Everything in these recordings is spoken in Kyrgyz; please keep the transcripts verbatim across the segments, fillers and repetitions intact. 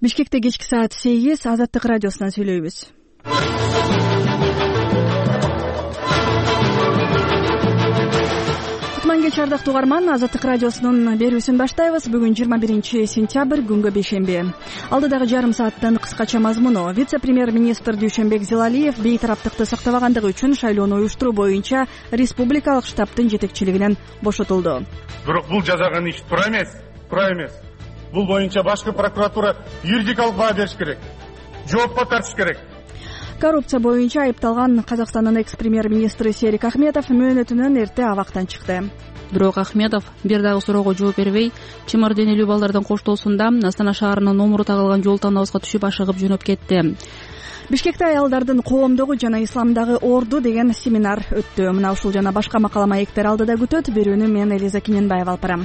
Бишкекте кечки саат сегиз, Азаттык радиосунан сүйлөйбүз. Кутман кеч ардактуу угарман, Азаттык радиосунун берүүсүн баштайбыз. Бүгүн жыйырма биринчи сентябрь, күнгө бейшемби. Алдыдагы жарым сааттын кыскача мазмуну: вице-премьер-министр Дүйшөнбек Зилалиев бейтараптыкты сактабагандыгы үчүн шайлоону уюштуруу боюнча республикалык штабтын жетекчилигинен бошотулду. Бирок бул жасаган иш туура эмес, туура эмес. Бул боюнча башкы прокуратура юридикалык баа бериш керек, жоопко тартыш керек. Коррупция боюнча айыпталган Казакстандын экс-премьер-министри Серик Ахметов мөөнөтүнөн эрте абактан чыкты. Бирок Ахметов бир дагы суроого жооп бербей, чымыр денелүү балдардын коштоосунда Астана шаарынын номуру тагылган жол тандабызга түшүп ашыгып жөнөп кетти. Бишкекте аялдардын коомдугу жана исламдагы орду деген семинар өттү. Мына ушул жана башка макала маектер алдыда күтөт. Берүүнү мен Элиза Киненбаева алып барам.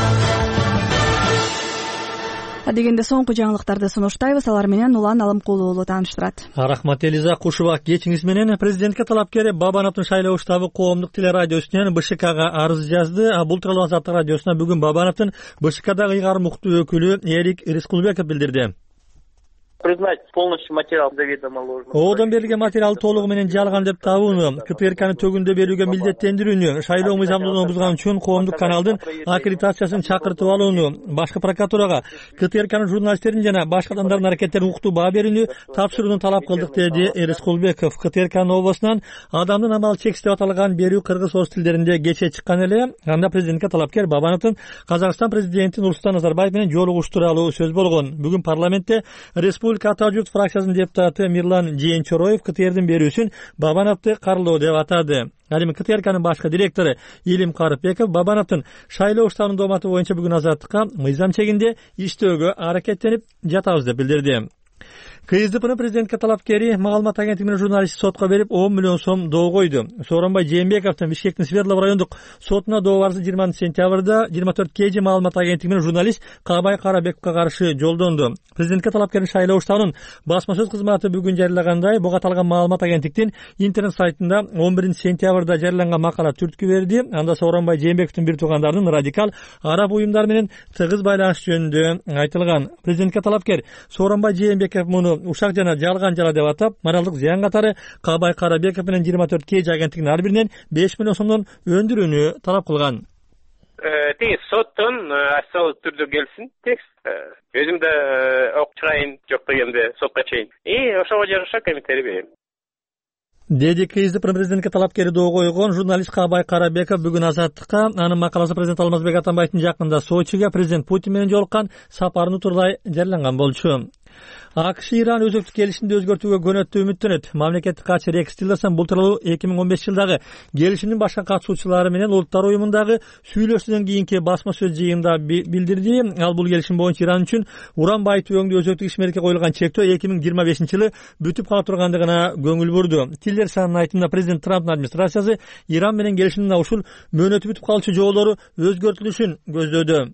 Адегенде соңку жаңылыктарды сунуштайбыз. Алар менен Улан Алымкулуу уулу тааныштырат. Рахмат Элиза. Кушубак кечиңиз менен президентке талапкер Бабановдун шайлоо штабы коомдук телерадиосунан БШКга арыз жазды. А бул тууралуу Азаттык радиосуна бүгүн Бабановдун БШКдагы ыйгарым уктуу өкүлү Эрик Рискулбеков билдирди. Признать полностью материал заведомо ложным. Оодон берилген материал толугу менен жалган деп табууну, КТРКны төгүндө берүүгө милдеттендирүүнү, шайлоо мыйзамдуулугун бузган үчүн коомдук каналдын аккредитациясын чакыртып алууну, башкы прокуратурага КТРКнын журналисттерин жана башка адамдардын аракеттерине уктуу баа берүүнү тапшырууну талап кылдык, деди Рискулбеков. КТРКнын обосунан адамдын амалы чексиз деп аталган берүү кыргыз орус тилдеринде кечээ чыккан эле. Анда президентке талапкер Бабановдун Казакстан президенти Нурсултан Назарбаев менен жолугуш тууралуу сөз болгон. Бүгүн парламентте республика Ата журт фракциясынын депутаты Мирлан Жээнчороев КТРдин берүүсүн Бабановду карлоо деп атады. Ал эми КТРКнын башкы директору Илим Карыпбеков Бабановдун шайлоо штабынын дооматы боюнча бүгүн Азаттыкка мыйзам чегинде иштөөгө аракеттенип жатабыз деп билдирди. КСДПнын президентке талапкери маалымат агенттигинин журналисти сотко берип он миллион сом доо койду. Сооронбай Жээнбековдун Бишкектин Свердлов райондук сотуна доо барысы жыйырманчы сентябрда жыйырма төрт кж маалымат агенттигинин журналист Кабай Карабековго каршы жолдонду. Президентке талапкердин шайлоо штабынын басма сөз кызматы бүгүн жарыялагандай, буга аталган маалымат агенттиктин интернет сайтында он биринчи сентябрда жарыяланган макала түрткү берди. Анда Сооронбай Жээнбековдун бир туугандарынын радикал араб уюмдары менен тыгыз байланыш жөнүндө айтылган. Президентке талапкер Сооронбай Жээнбеков муну ушак жана жалган жала деп атап, моралдык зыян катары Кабай Карабеков менен жыйырма төрт кж агенттигинин ар биринен беш миллион сомдон өндүрүүнү талап кылган. Тиги соттон асыл түрдө келсин текст. Өзүм да окуп чыгайын, жок дегенде сотко чейин. И ошого жараша комментарий берем. Деди КСДП президентке талапкери доо койгон журналист Кабай Карабеков бүгүн Азаттыкка. Анын макаласы президент Алмазбек Атамбаевдин жакында Сочиге президент Путин менен жолуккан сапарын туралай жарыяланган болчу. АКШ Иран өзөктүк келишимди өзгөртүүгө көнөттү үмүттөнөт. Мамлекеттик катчы Рекс Тиллерсон бул тууралуу эки миң он бешинчи жылдагы келишимдин башка катышуучулары менен Улуттар уюмундагы сүйлөшүүдөн кийинки басма сөз жыйынында билдирди. Ал бул келишим боюнча Иран үчүн уран байытуу өңдүү өзөктүк ишмерке коюлган чектөө эки миң жыйырма бешинчи жылы бүтүп кала тургандыгына көңүл бурду. Тиллерсонун айтымында президент Трамптын администрациясы Иран менен келишимдин ушул мөөнөтү бүтүп калчу жоболору өзгөртүлүшүн көздөдү.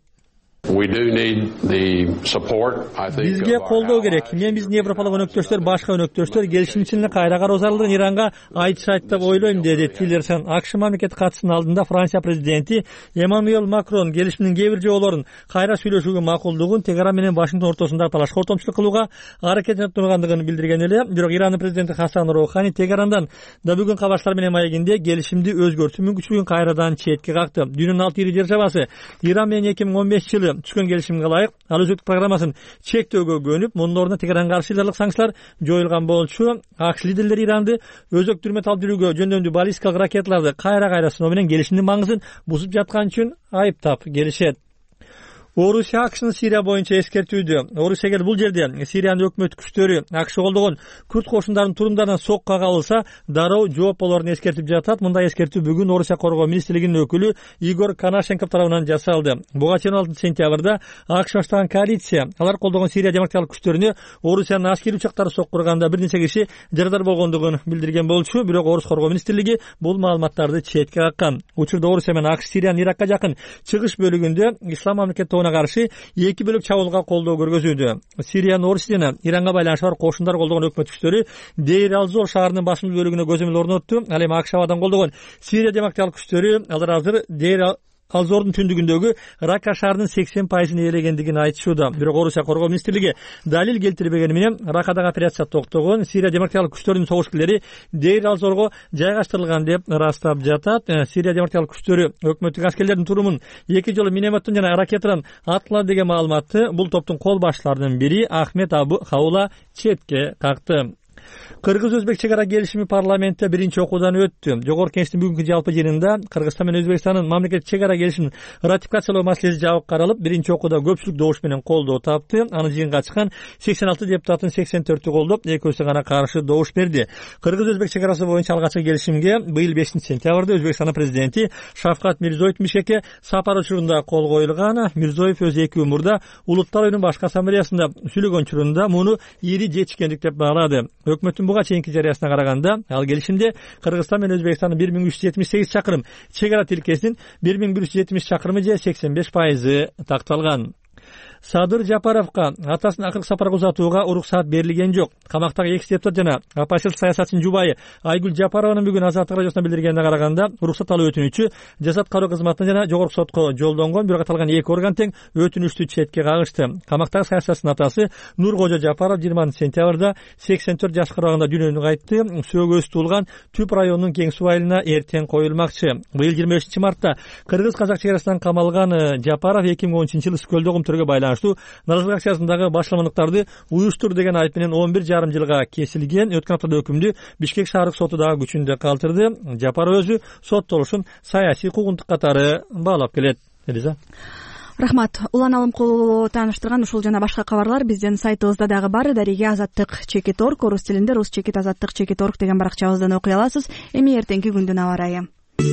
Бизге колдоо керек. Мен биздин Европалык өнөктөштөр, башка өнөктөштөр келишимчиликне кайра кароо зарылдыгын Иранга айтышат деп ойлойм, деди Тиллерсон. АКШ мамлекет катышынын алдында Франция президенти Эммануэль Макрон келишимдин кээ бир жоболорун кайра сүйлөшүүгө макулдугун Тегеран менен Вашингтон ортосунда талашка ортомчулук кылууга аракеттенип тургандыгын билдирген эле. Бирок Ирандын президенти Хасан Роухани Тегерандан да бүгүн кабарчылар менен маегинде келишимди өзгөртүү мүмкүнчүлүгүн кайрадан четке какты. Дүйнөнүн алты ири державасы Иран менен эки миң он бешинчи жылы түшкөн келишимге ылайык ал өзөктүк программасын чектөөгө көнүп, мунун ордуна Тегеранга каршы ыйларлык санкциялар жоюлган болчу. АКШ лидерлери Иранды өзөктүр металл жүрүүгө жөндөмдүү баллистикалык ракеталарды кайра-кайра сыноо менен келишимдин маңызын бузуп жаткан үчүн айыптап келишет. Орусия АКШнын Сирия боюнча эскертүүдө. Орусия эгер бул жерде Сириянын өкмөт күчтөрү АКШ колдогон күрд кошундарын турумдарынан сокка кабылса, дароо жооп болорун эскертип жатат. Мындай эскертүү бүгүн Орусия коргоо министрлигинин өкүлү Игорь Конашенков тарабынан жасалды. Буга чейин он алтынчы сентябрда АКШ баштаган коалиция алар колдогон Сирия демократиялык күчтөрүнө Орусиянын аскери учактары соккурганда бир нече киши жарадар болгондугун билдирген болчу. Бирок Орус коргоо министрлиги бул маалыматтарды четке каккан. Учурда Орусия менен АКШ Сириянын Иракка жакын чыгыш бөлүгүндө ислам мамлекети каршы эки бөлүк чабуулга колдоо көргөзүүдө. Сириянын Орус жана Иранга байланышы бар кошундар колдогон өкмөт күчтөрү Дейр ал-Зор шаарынын басымдуу бөлүгүнө көзөмөл орнотту. Ал эми АКШ абадан колдогон Сирия демократиялык күчтөрү алар азыр Дейр ал зордун түндүгүндөгү Рака шаарынын сексен пайызын ээлегендигин айтышууда. Бирок Орусия коргоо министрлиги далил келтирбегени менен Ракадагы операция токтогон, Сирия демократиялык күчтөрүнүн согуш-килери Дейр ал-Зорго жайгаштырылган деп ырастап жатат. Сирия демократиялык күчтөрү өкмөттүк аскерлердин турумун эки жолу минометтон жана ракетадан аткылады деген маалыматты бул топтун кол башчыларынын бири Ахмет Абу Хаула четке какты. Кыргыз-Өзбек чек ара келишими парламентте биринчи окуудан өттү. Жогорку кеңештин бүгүнкү жалпы жыйынында Кыргызстан менен Өзбекстандын мамлекеттик чек ара келишимин ратификациялоо маселеси жабык каралып, биринчи окууда көпчүлүк добуш менен колдоо тапты. Аны жыйынга чыккан сексен алты депутаттын сексен төртү колдоп, экөөсү гана каршы добуш берди. Кыргыз-Өзбек чек арасы боюнча алгачкы келишимге быйыл бешинчи сентябрда Өзбекстандын президенти Шавкат Мирзиёевдун Бишкекке сапар учурунда кол коюлган. Мирзиёев өзү эки умурда Улуттар оюнунун башкы ассамблеясында сүйлөгөн учурунда муну ири жетишкендик деп баалады. Өкмөттүн буга чейинки жарыясына караганда, ал келишимде Кыргызстан менен Өзбекстандын бир миң үч жүз жетимиш сегиз чакырым чек ара тилкесинин бир миң бир жүз жетимиш чакырымы же сексен беш пайызы такталган. Садыр Жапаровго атасынын акыркы сапарга узатууга уруксаат берилген жок. Камактагы экс депутат жана оппозиция саясатчынын жубайы Айгүл Жапарованын бүгүн Азаттык радиосуна билдиргенине караганда, уруксат алуу өтүнүчү Жазат кароо кызматына жана жогорку сотко жолдонгон, бирок аталган эки орган тең өтүнүчтү четке кагышты. Камактагы саясатчынын атасы Нуркожо Жапаров жыйырманчы сентябрда сексен төрт жашка аралыгында дүйнөнү кайтты. Сөөгөсү туулган Түп районунун Кең суу айылына эртең коюлмакчы. Быйыл жыйырма бешинчи мартта кыргыз-казак чек арасынан камалган Жапаров эки миң он үчүнчү жылы Скөлдөгү көмтөргө байланыштуу наразылык акциясындагы башламандыктарды уюштур деген айып менен он бир жарым жылга кесилген. Өткөн аптада өкүмдү Бишкек шаардык соту дагы күчүндө калтырды. Жапаров өзү соттолушун саясий куугунтук катары баалап келет. Элиза. Рахмат. Уланалым кулуу тааныштырган ушул жана башка кабарлар биздин сайтыбызда дагы бар. Дареге азаттык чекит точка орг, орус тилинде рус чекит азаттык чекит точка орг деген баракчабыздан окуй аласыз. Эми эртеңки күндүн аба ырайы.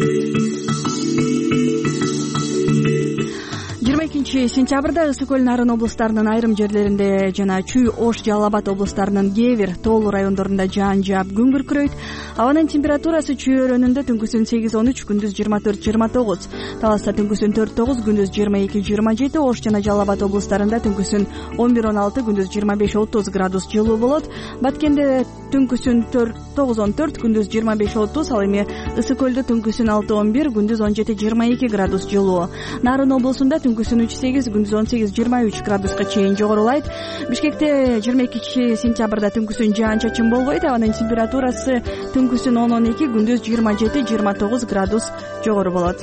жыйырма экинчи сентябрда Ысык көл Нарын облустарынын айрым жерлеринде жана Чүй, Ош, Жалал Абад облустарынын кээ бир тоолуу райондорунда жаан жаап күн күркүрөйт. Абанын температурасы Чүй өрөөнүндө түнкүсүн сегиз он үч, күндүз жыйырма төрт жыйырма тогуз, Таласта түнкүсүн төрт тогуз, күндүз жыйырма эки жыйырма жети, Ош жана Жалал Абад облустарында түнкүсүн он бир он алты, күндүз жыйырма беш отуз градус жылуу болот. Баткенде түнкүсүн тогуз он төрт, күндүз жыйырма беш отуз, ал эми Ысык көлдө түнкүсүн алты он бир, күндүз он жети жыйырма эки градус жылуу. Нарын облусунда түнкүсүн үч сегиз, күндүз он сегиз жыйырма үч градуска чейин жогорулайт. Бишкекте жыйырма экинчи сентябрда түнкүсүн жаан-чачын болбойт. Абанын температурасы түнкүсүн он он эки, күндүз жыйырма жети жыйырма тогуз градус жогору болот.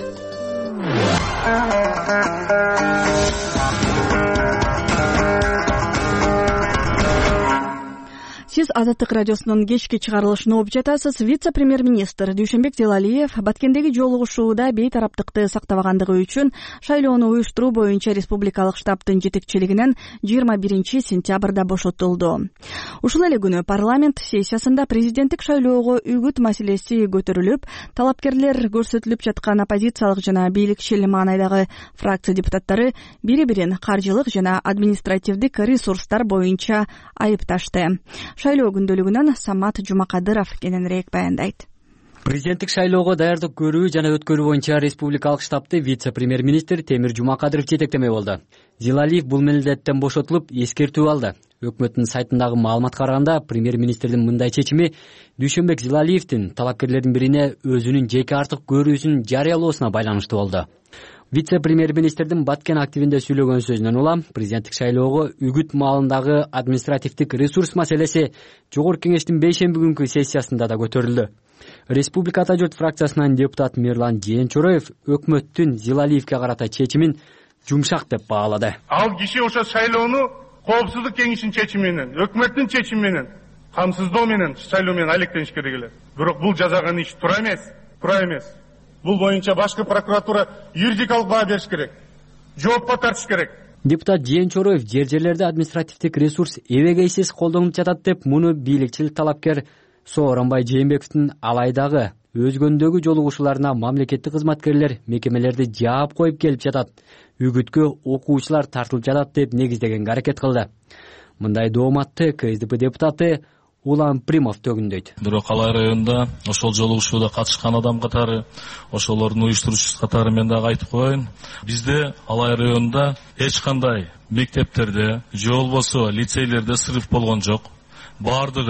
Сиз Азаттык радиосунун кечки чыгарылышын угуп жатасыз. Вице-премьер-министр Дүйшөнбек Зилалиев Баткендеги жолугушууда бейтараптыкты сактабагандыгы үчүн шайлоону уюштуруу боюнча республикалык штабтын жетекчилигинен жыйырма биринчи сентябрда бошотулду. Ушул эле күнү парламент сессиясында президенттик шайлоого үгүт маселеси көтөрүлүп, талапкерлер көрсөтүлүп жаткан оппозициялык жана бийликчил маанайдагы фракция депутаттары бири-бирин каржылык жана административдик ресурстар боюнча айыпташты. Шайлоо күндөлүгүнөн Самат Жумакадыров кененирээк баяндайт. Президенттик шайлоого даярдык көрүү жана өткөрүү боюнча республикалык штабты вице-премьер-министр Темир Жумакадыров жетектемек болду. Зилалиев бул милдеттен бошотулуп, эскертүү алды. Өкмөттүн сайтындагы маалыматка караганда, премьер-министрдин мындай чечими Дүйшөнбек Зилалиевдин талапкерлердин бирине өзүнүн жеке артык көрүүсүн жарыялоосуна байланыштуу болду. Вице-премьер-министрдин Баткен активинде сүйлөгөн сөзүнөн улам президенттик шайлоого үгүт маалындагы административдик ресурс маселеси жогорку кеңештин бейшемби күнкү сессиясында да көтөрүлдү. Республика Ата журт фракциясынан депутат Мирлан Жээнчороев өкмөттүн Зилалиевге карата чечимин жумшак деп баалады. Ал киши ошо шайлоону коопсуздук кеңешинин чечими менен, өкмөттүн чечими менен, камсыздоо менен шайлоо менен алектениш керек эле. Бирок бул жазаган иш туура эмес, туура эмес. Бул боюнча башкы прокуратура юридикалык баа бериш керек. Жоопко тартыш керек. Депутат Жээнчороев жер жерлерде административдик ресурс эбегейсиз колдонуп жатат деп муну бийликчил талапкер Сооронбай Жээнбековдун алайдагы өзгөндөгү жолугушууларына мамлекеттик кызматкерлер мекемелерди жаап коюп келип жатат, үгүткө окуучулар тартылып жатат деп негиздегенге аракет кылды. Мындай дооматты КСДП депутаты Улан Примов төгүндөйт. Бирок Алай районунда ошол жолугушууда катышкан адам катары, ошолордун уюштуруучусу катары мен дагы айтып коеюн. Бизде Алай районунда эч кандай мектептерде же болбосо лицейлерде срыв болгон жок. Бардыгы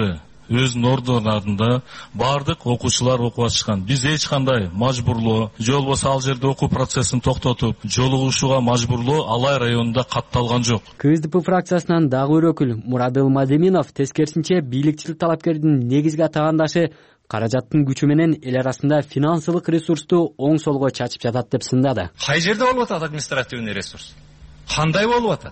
өзүнүн ордуналарында баардык окуучулар окуп атышкан. Биз эч кандай мажбурлоо же болбосо ал жерде окуу процессин токтотуп жолугушууга мажбурлоо Алай районунда катталган жок. КСДП фракциясынан дагы бир өкүл Мурадыл Мадеминов тескерисинче бийликчил талапкердин негизги атагандашы каражаттын күчү менен эл арасында финансылык ресурсту оң солго чачып жатат деп сындады. Кай жерде болуп атат административный ресурс? Кандай болуп атат?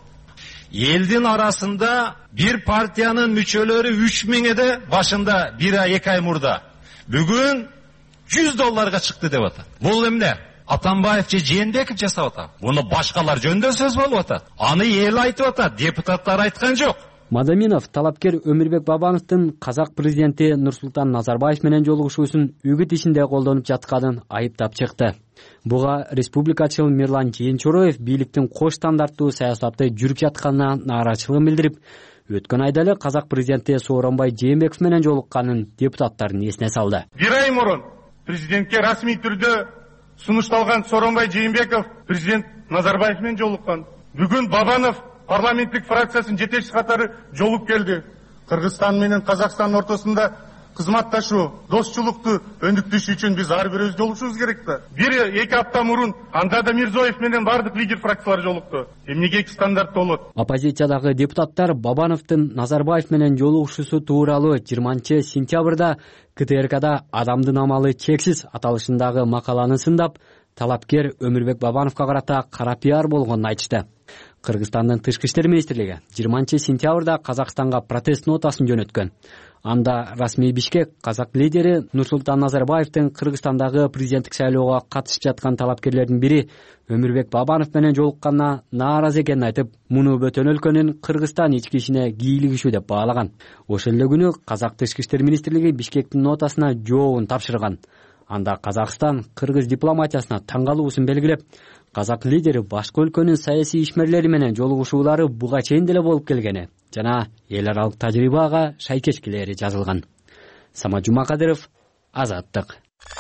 Элдин арасында бир партиянын мүчөлөрү үч миң эде башында бир ай эки ай мурда. Бүгүн жүз долларга чыкты деп атат. Бул эмне? Атамбаев же Жээнбеков жасап атат. Муну башкалар жөнүндө сөз болуп атат. Аны эл айтып атат, депутаттар айткан жок. Мадаминов талапкер Өмүрбек Бабановдун казак президенти Нурсултан Назарбаев менен жолугушуусун үгүт ишинде колдонуп жатканын айыптап чыкты. Буга республикачыл Мирлан Жээнчороев бийликтин кош стандарттуу саясатты жүрүп жатканына нааразычылыгын билдирип, өткөн айда эле казак президенти Сооронбай Жээнбеков менен жолукканын депутаттардын эсине салды. Бир ай мурун президентке расмий түрдө сунушталган Сооронбай Жээнбеков президент Назарбаев менен жолуккан. Бүгүн Бабанов парламенттик фракциясынын жетекчиси катары жолуп келди. Кыргызстан менен Казакстандын ортосунда кызматташуу, достчулукту өндүктүшү үчүн биз ар бирибиз жолугушубуз керек да. Бир эки апта мурун анда да Мирзоев менен бардык лидер фракциялар жолукту. Эмнеге эки стандарт болот? Оппозициядагы депутаттар Бабановдун Назарбаев менен жолугушуусу тууралуу жыйырманчы сентябрда КТРКда адамдын амалы чексиз аталышындагы макаланы сындап, талапкер Өмүрбек Бабановго карата кара пиар болгонун айтышты. Кыргызстандын тышкы иштер министрлиги жыйырманчы сентябрда Казакстанга протест нотасын жөнөткөн. Анда расмий Бишкек казак лидери Нурсултан Назарбаевдин Кыргызстандагы президенттик шайлоого катышып жаткан талапкерлердин бири Өмүрбек Бабанов менен жолукканына нааразы экенин айтып, муну бөтөн өлкөнүн Кыргызстан ички ишине кийлигишүү деп баалаган. Ошол эле күнү казак тышкы иштер министрлиги Бишкектин нотасына жообун тапшырган. Анда Казакстан кыргыз дипломатиясына таң калуусун белгилеп, казак лидери башка өлкөнүн саясий ишмерлери менен жолугушуулары буга чейин деле болуп келгени жана эл аралык тажрыйбага шайкешкилери жазылган. Самат Жумакадыров, Азаттык.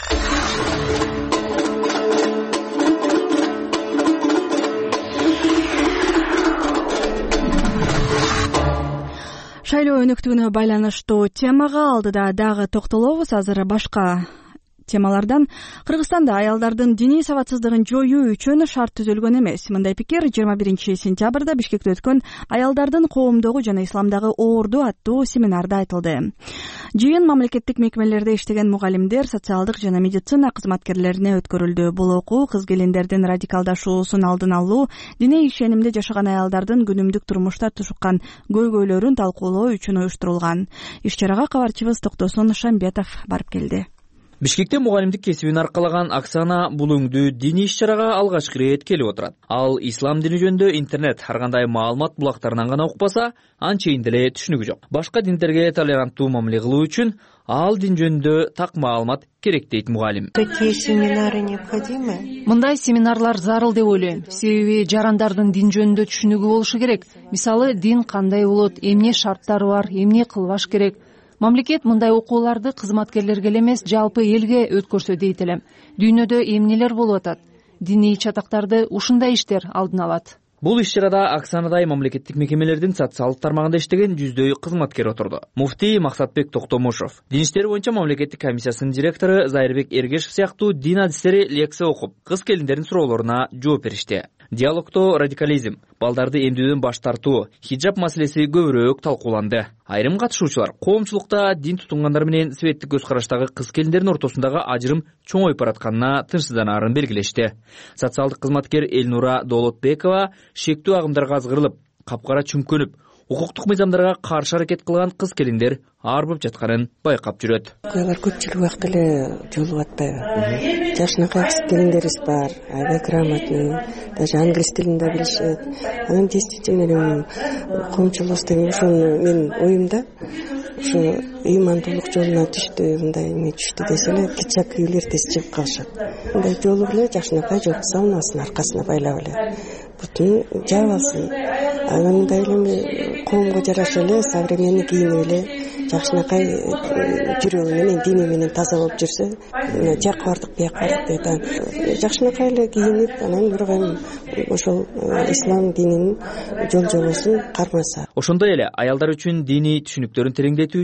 Шайлоо өнөктүгүнө байланыштуу темага алдыда дагы токтолобуз. Азыр башка темалардан. Кыргызстанда аялдардын диний сабатсыздыгын жоюу үчүн шарт түзүлгөн эмес. Мындай пикир жыйырма биринчи сентябрда Бишкекте өткөн аялдардын коомдогу жана исламдагы оорду аттуу семинарда айтылды. Жыйын мамлекеттик мекемелерде иштеген мугалимдер, социалдык жана медицина кызматкерлерине өткөрүлдү. Бул окуу кыз-келиндердин радикалдашуусун алдын алуу, диний ишенимде жашаган аялдардын күнүмдүк турмушта тушуккан көйгөйлөрүн талкуулоо үчүн уюштурулган. Иш-чарага кабарчыбыз Токтосун Шамбетов барып келди. Бишкекте мугалимдик кесибин аркалаган Оксана бул өңдүү диний иш-чарага алгачкы ирет келип отурат. Ал ислам дини жөнүндө интернет ар кандай маалымат булактарынан гана укпаса, анчейин деле түшүнүгү жок. Башка диндерге толеранттуу мамиле кылуу үчүн ал дин жөнүндө так маалымат керек дейт мугалим. Такие семинары необходимы? Мындай семинарлар зарыл деп ойлойм. Себеби жарандардын дин жөнүндө түшүнүгү болушу керек. Мисалы, дин кандай болот, эмне шарттары бар, эмне кылбаш керек. Мамлекет мындай окууларды кызматкерлерге эле эмес, жалпы элге өткөрсө дейт элем. Дүйнөдө эмнелер болуп атат? Диний чатактарды ушундай иштер алдын алат. Бул иш-чарада Оксанадай мамлекеттик мекемелердин социалдык тармагында иштеген жүздөй кызматкер отурду. Муфтий Максатбек Токтомушов, дин иштери боюнча мамлекеттик комиссиясынын директору Зайырбек Эргешев сыяктуу дин адистери лекция окуп, кыз-келиндердин суроолоруна жооп беришти. Диалогто радикализм, балдарды эмдүүдөн баш тартуу, хиджаб маселеси көбүрөөк талкууланды. Айрым катышуучулар коомчулукта дин тутунгандар менен светтик көз караштагы кыз-келиндердин ортосундагы ажырым чоңоюп баратканына тынчсызданаарын белгилешти. Социалдык кызматкер Элнура Долотбекова шектүү агымдарга азгырылып, капкара чүмкөнүп, укуктук мыйзамдарга каршы аракет кылган кыз-келиндер арбып жатканын байкап жүрөт. Алар көпчүлүк убакта эле жолугуп атпайбы. Жашынакай кыз-келиндерибиз бар, аябай грамотный, даже англис тилин да билишет. Анан действительно коомчулугубузда ошону мен оюмда ушу ыймандуулук жолуна түштү, мындай эме түштү десе эле кичак күйүлөр тез чыгып калышат. Мындай жолугуп эле жашынакай жолукса унасын аркасына байлап эле бутун жаап алсын. Анан мындай эле коомго жараша эле современный кийинип эле жакшынакай жүрөгү менен дини менен таза болуп жүрсө, жакка бардык, бияка бардык дейт. Жакшынакай эле кийинип, анан бирок эми ошол ислам дининин жол жобосун кармаса. Ошондой эле аялдар үчүн диний түшүнүктөрүн тереңдетүү үчүн эч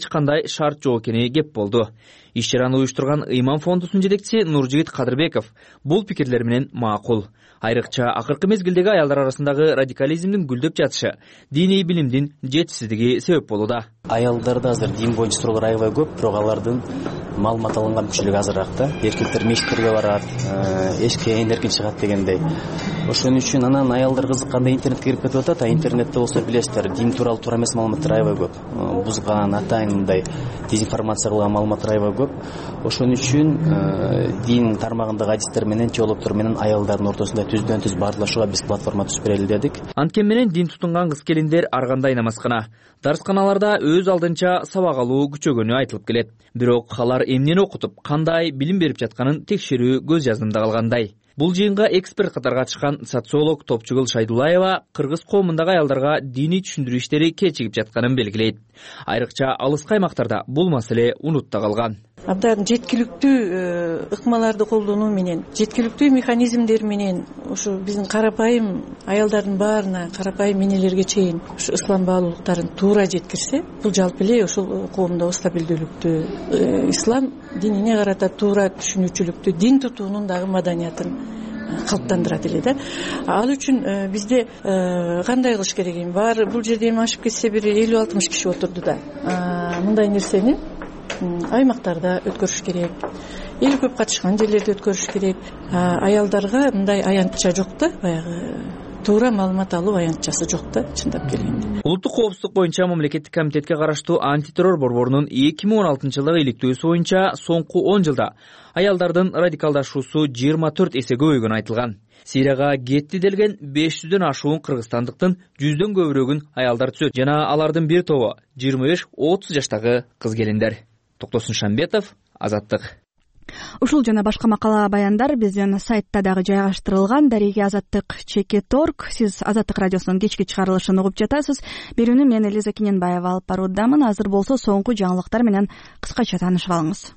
эч кандай шарт жок экени кеп болду. Иш чараны уюштурган Ыйман фондусунун жетекчиси Нуржигит Кадырбеков бул пикирлер менен макул. Айрыкча акыркы мезгилдеги аялдар арасындагы радикализмдин гүлдөп жатышы диний билимдин жетишсиздиги себеп болууда. Аялдарда азыр дин боюнча суроолор аябай көп, бирок алардын маалымат алынган мүмкүнчүлүгү азыраак да. Эркектер мечиттерге барат, эшикке ээн эркин чыгат дегендей. Ошон үчүн анан аялдар кызыкканда интернетке кирип кетип атат, а интернетте болсо билесиздер, дин тууралуу туура эмес маалыматтар аябай көп. Бузган, атайын мындай дезинформация кылган маалыматтар аябай көп. Ошон үчүн дин тармагындагы адистер менен, теологдор менен аялдардын ортосунда түздөн түз баардашууга биз платформа түзүп берели дедик. Анткени менен дин тутунган кыз келиндер ар кандай намазкана, дарсканаларда өз алдынча сабак алуу күчөгөнү айтылып келет. Бирок алар эмнени окутуп, кандай билим берип жатканын текшерүү көз жаздымда калгандай. Бул жыйынга эксперт катары катышкан социолог Топчугул Шайдулаева кыргыз коомундагы аялдарга диний түшүндүрүү иштери кечигип жатканын белгилейт. Айрыкча алыскы аймактарда бул маселе унутта калган. Абдан жеткиликтүү ыкмаларды колдонуу менен, жеткиликтүү механизмдер менен ушу биздин карапайым аялдардын баарына, карапайым энелерге чейин ушу ислам баалуулуктарын туура жеткирсе, бул жалпы эле ушул коомдо стабилдүүлүктү, ислам динине карата туура түшүнүүчүлүктү, дин тутуунун дагы маданиятын калыптандырат эле да. Ал үчүн бизде кандай кылыш керек эми? Баары бул жерде эми ашып кетсе бир элүү алтымыш киши отурду да. Мындай нерсени аймактарда өткөрүш керек, эл көп катышкан жерлерде өткөрүш керек. Аялдарга мындай аянтча жок да, баягы туура маалымат алуу аянтчасы жок да, чындап келгенде. Улуттук коопсуздук боюнча мамлекеттик комитетке караштуу антитеррор борборунун эки миң он алтынчы жылдагы иликтөөсү боюнча соңку он жылда аялдардын радикалдашуусу жыйырма төрт эсе көбөйгөнү айтылган. Сирияга кетти делген беш жүздөн ашуун кыргызстандыктын жүздөн көбүрөгүн аялдар түзөт жана алардын бир тобу жыйырма беш отуз жаштагы кыз келиндер. Токтосун Шамбетов, Азаттык. Ушул жана башка макала баяндар биздин сайтта дагы жайгаштырылган. Дареги Азаттык чекит точка орг. Сиз Азаттык радиосунун кечки чыгарылышын угуп жатасыз. Берүүнү мен Элиза Кененбаева алып баруудамын. Азыр болсо соңку жаңылыктар менен кыскача таанышып алыңыз.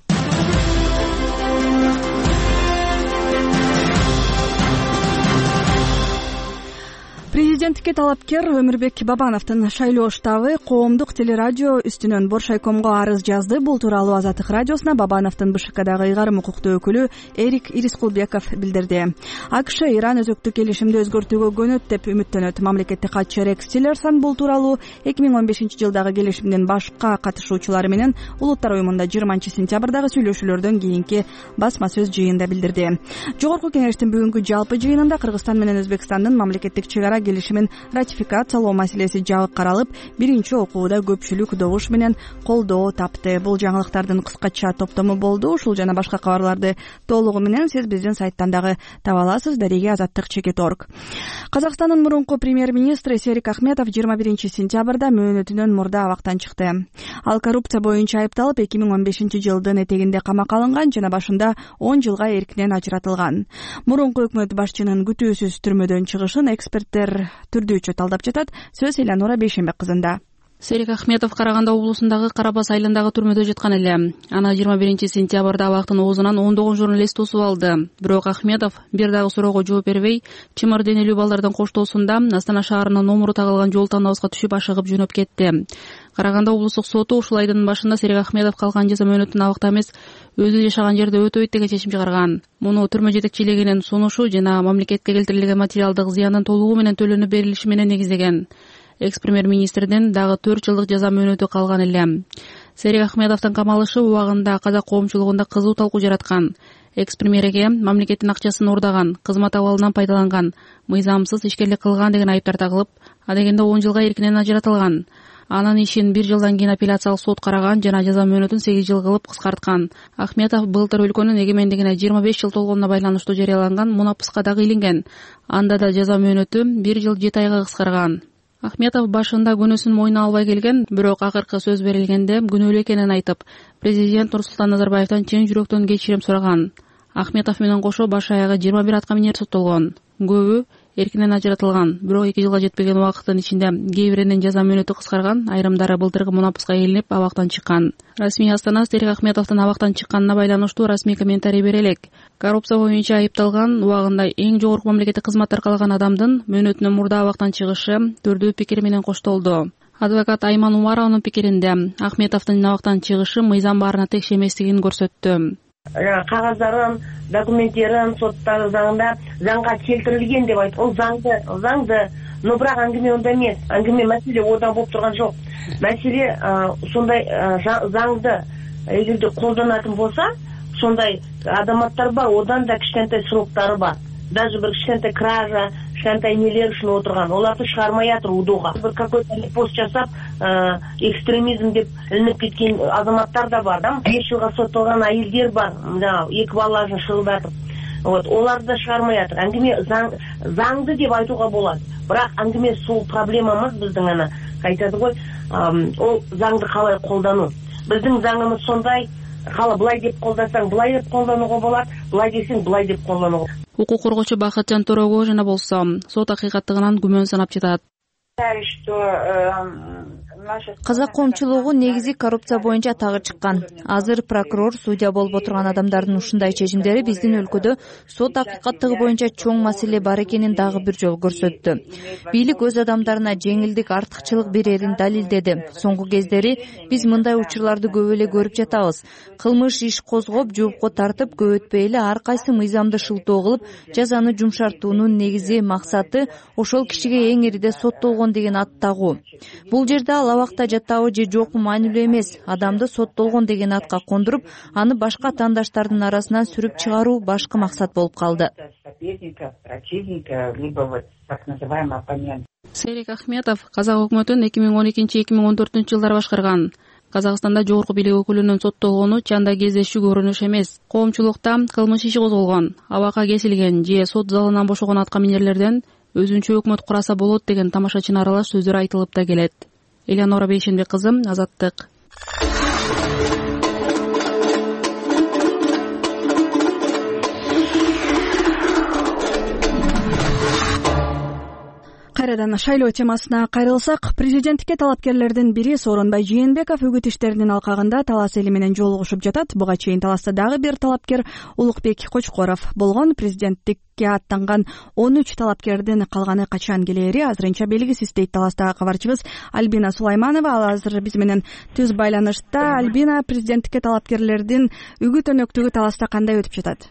Президенттикке талапкер Өмүрбек Бабановдун шайлоо штабы коомдук телерадио үстүнөн Боршайкомго арыз жазды. Бул тууралуу Азаттык радиосуна Бабановдун БШКдагы ыйгарым укуктуу өкүлү Эрик Ирискулбеков билдирди. АКШ Иран өзөктүк келишимди өзгөртүүгө көнөт деп үмүттөнөт. Мамлекеттик катчы Рекс Тиллерсон бул тууралуу эки миң он бешинчи жылдагы келишимдин башка катышуучулары менен Улуттар уюмунда жыйырманчы сентябрдагы сүйлөшүүлөрдөн кийинки басма сөз жыйында билдирди. Жогорку кеңештин бүгүнкү жалпы жыйынында Кыргызстан менен Өзбекстандын мамлекеттик чыгара келишимин ратификациялоо маселеси жабык каралып, биринчи окууда көпчүлүк добуш менен колдоо тапты. Бул жаңылыктардын кыскача топтому болду. Ушул жана башка кабарларды толугу менен сиз биздин сайттан дагы таба аласыз. Дареги Азаттык чекит точка орг. Казакстандын мурунку премьер-министри Серик Ахметов жыйырма биринчи сентябрда мөөнөтүнөн мурда абактан чыкты. Ал коррупция боюнча айыпталып эки миң он бешинчи жылдын этегинде камакка алынган жана башында он жылга эркинен ажыратылган. Мурунку өкмөт башчынын күтүүсүз түрмөдөн чыгышын эксперттер түрдүүчө талдап жатат. Сөз Эланора Бейшембек кызында. Серик Ахметов Караганда облусундагы Карабас айылындагы түрмөдө жаткан эле. Аны жыйырма биринчи сентябрда абактын оозунан ондогон журналист тосуп алды. Бирок Ахметов бир дагы суроого жооп бербей, чымыр денелүү балдардын коштоосунда Астана шаарынын номуру тагылган жол тандабызга түшүп ашыгып жөнөп кетти. Караганда облустук соту ушул айдын башында Серик Ахметов калган жаза мөөнөтүн абакта эмес, өзү жашаган жерде өтөйт деген чечим чыгарган. Муну түрмө жетекчилигинин сунушу жана мамлекетке келтирилген материалдык зыяндын толугу менен төлөнүп берилиши менен негиздеген. Экс-премьер-министрдин дагы төрт жылдык жаза мөөнөтү калган эле. Серик Ахметовдун камалышы убагында казак коомчулугунда кызуу талкуу жараткан. Экс-премьерге мамлекеттин акчасын уурдаган, кызмат абалынан пайдаланган, мыйзамсыз ишкерлик кылган деген айыптар тагылып, адегенде он жылга эркинен ажыратылган. Анын ишин бир жылдан кийин апелляциялык сот караган жана жаза мөөнөтүн сегиз жыл кылып кыскарткан. Ахметов былтыр өлкөнүн эгемендигине жыйырма беш жыл толгонуна байланыштуу жарыяланган мунапыска дагы илинген. Анда да жаза мөөнөтү бир жыл жети айга кыскарган. Ахметов башында күнөөсүн мойнуна албай келген, бирок акыркы сөз берилгенде күнөөлүү экенин айтып, президент Нурсултан Назарбаевтан чын жүрөктөн кечирим сураган. Ахметов менен кошо баш аягы жыйырма бир атка минер соттолгон. Көбү эркинен ажыратылган, бирок эки жылга жетпеген убакыттын ичинде кээ биринин жаза мөөнөтү кыскарган, айрымдары былтыркы мунапыска илинип абактан чыккан. Расмий Астана Серик Ахметовдун абактан чыкканына байланыштуу расмий комментарий бере элек. Коррупция боюнча айыпталган, убагында эң жогорку мамлекеттик кызмат аркалаган адамдын мөөнөтүнөн мурда абактан чыгышы түрдүү пикир менен коштолду. Адвокат Айман Умарованын пикиринде Ахметовдун абактан чыгышы мыйзам баарына текши эместигин көрсөттү. Кагаздарын, документтерин соттагы заңда заңга келтирилген деп айтып, ол заңды, заңды, но бирок аңгеме онда эмес. Аңгеме маселе одан болуп турган жок. Маселе сондай заңды эгерде колдонатын болса, сондай адаматтар бар, одан да кичинекей сроктары бар. Даже bir кичинекей кража, кичинекей нелер үчүн отурган. Оларды чыгармай атыр удуга. Bir какой-то пост жасап, экстремизм деп илинип кеткен азаматтар да бар. беш жылга соттолгон айылдер бар. Мына эки балаларын шырылдатып. Вот, оларды да чыгармай атыр. Аңгеме заңды деп айтууга болот. Бирок аңгеме сол проблемамыз биздин ана айтады ғой, ол заңды калай колдонуу. Биздин заңымыз сондай, кала былай деп колдосоң, былай деп колдонууга болот, былай десең, былай деп колдонууга. Укук коргоочу Бакытжан Торогожина болсо, сот акыйкаттыгынан күмөн санап жатат. Казак коомчулугу негизи коррупция боюнча тагы чыккан. Азыр прокурор, судья болуп отурган адамдардын ушундай чечимдери биздин өлкөдө сот акыйкаттыгы боюнча чоң маселе бар экенин дагы бир жолу көрсөттү. Бийлик өз адамдарына жеңилдик, артыкчылык берерин далилдеди. Соңку кездери биз мындай учурларды көп эле көрүп жатабыз. Кылмыш иш козгоп, жоопко тартып, көп өтпөй эле ар кайсы мыйзамды шылтоо кылып, жазаны жумшартуунун негизи максаты ошол кишиге эң ириде соттолгон деген ат тагуу. Бул жерде ал абакта жатабы же жокпу маанилүү эмес. Адамды соттолгон деген атка кондуруп, аны башка таңдаштардын арасынан сүрүп чыгаруу башкы максат болуп калды. Серик Ахметов казак өкмөтүн эки миң он экинчи эки миң он төртүнчү жылдары башкарган. Казакстанда жогорку бийлик өкүлүнүн соттолгону чанда кездешүү көрүнүш эмес. Коомчулукта кылмыш иши козголгон, абакка кесилген же сот залынан бошогон атка минерлерден өзүнчө өкмөт кураса болот деген тамашачына аралаш сөздөр айтылып да келет. Элеонора Бейшенбек кызы, Азаттык. Кайрадан шайлоо темасына кайрылсак, президенттикке талапкерлердин бири Сооронбай Жээнбеков үгүт иштеринин алкагында талас эли менен жолугушуп жатат. Буга чейин таласта дагы бир талапкер Улукбек Кочкоров болгон. Президенттикке аттанган он үч талапкердин калганы качан келери азырынча белгисиз дейт таластагы кабарчыбыз Альбина Сулайманова. Ал азыр биз менен түз байланышта. Альбина, президенттикке талапкерлердин үгүт өнөктүгү таласта кандай өтүп жатат?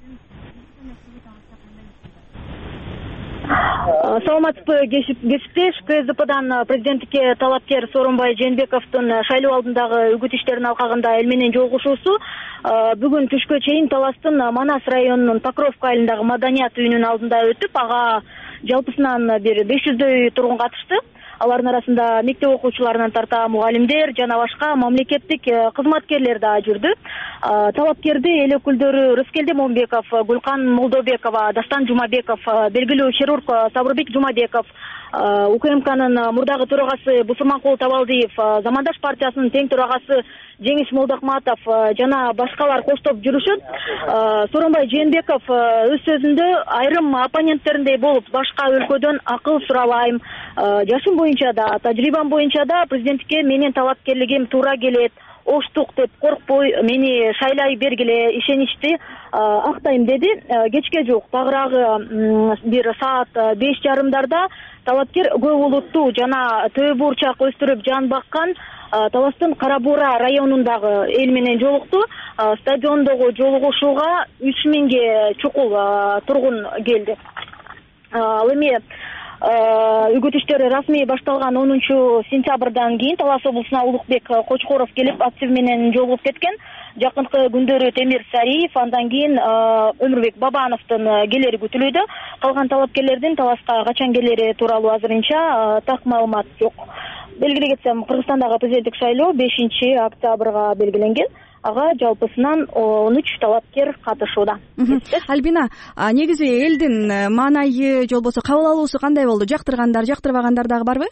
Саламатсызбы, кесиптеш. КСДПдан президенттикке талапкер Сооронбай Жээнбековдун шайлоо алдындагы үгүт иштеринин алкагында эл менен жолугушуусу бүгүн түшкө чейин Таластын Манас районунун Покровка айылындагы Маданият үйүнүн алдында өтүп, ага жалпысынан бир беш жүздөй тургун катышты. Алардын арасында мектеп окуучуларынан тарта мугалимдер жана башка мамлекеттик кызматкерлер да жүрдү. Талапкерди эл өкүлдөрү Рыскелди Момбеков, Гүлкан Молдобекова, Дастан Жумабеков, белгилүү хирург Сабырбек Жумабеков, УКМКнын мурдагы төрагасы Бусурманкул Табалдиев, Замандаш партиясынын тең төрагасы Жеңиш Молдохматов жана башкалар коштоп жүрүшөт. Сооронбай Жээнбеков өз сөзүндө айрым оппоненттериндей болуп, башка өлкөдөн акыл сурабайм, жашым боюнча да, тажрыйбам боюнча да президенттикке менин талапкерлигим туура келет, оштук деп коркпой мени шайлай бергиле, ишеничти актайм деди. Кечке жок, тагыраагы бир саат беш жарымдарда талапкер көп улуттуу жана төө бурчак өстүрүп жан баккан Таластын Карабура районундагы эл менен жолукту. Стадиондогу жолугушууга үч миңге чукул тургун келди. Ал эми үгүт иштери расмий башталган онунчу сентябрдан кийин Талас облусуна Улукбек Кочкоров келип актив менен жолугуп кеткен. Жакынкы күндөрү Темир Сариев, андан кийин Өмүрбек Бабановдун келери күтүлүүдө. Калган талапкерлердин Таласка качан келери тууралуу азырынча так маалымат жок. Белгилей кетсем, Кыргызстандагы президенттик шайлоо бешинчи октябрга белгиленген. Ага жалпысынан он үч талапкер катышууда. Альбина, негизи элдин маанайы же болбосо кабыл алуусу кандай болду? Жактыргандар, жактырбагандар дагы барбы?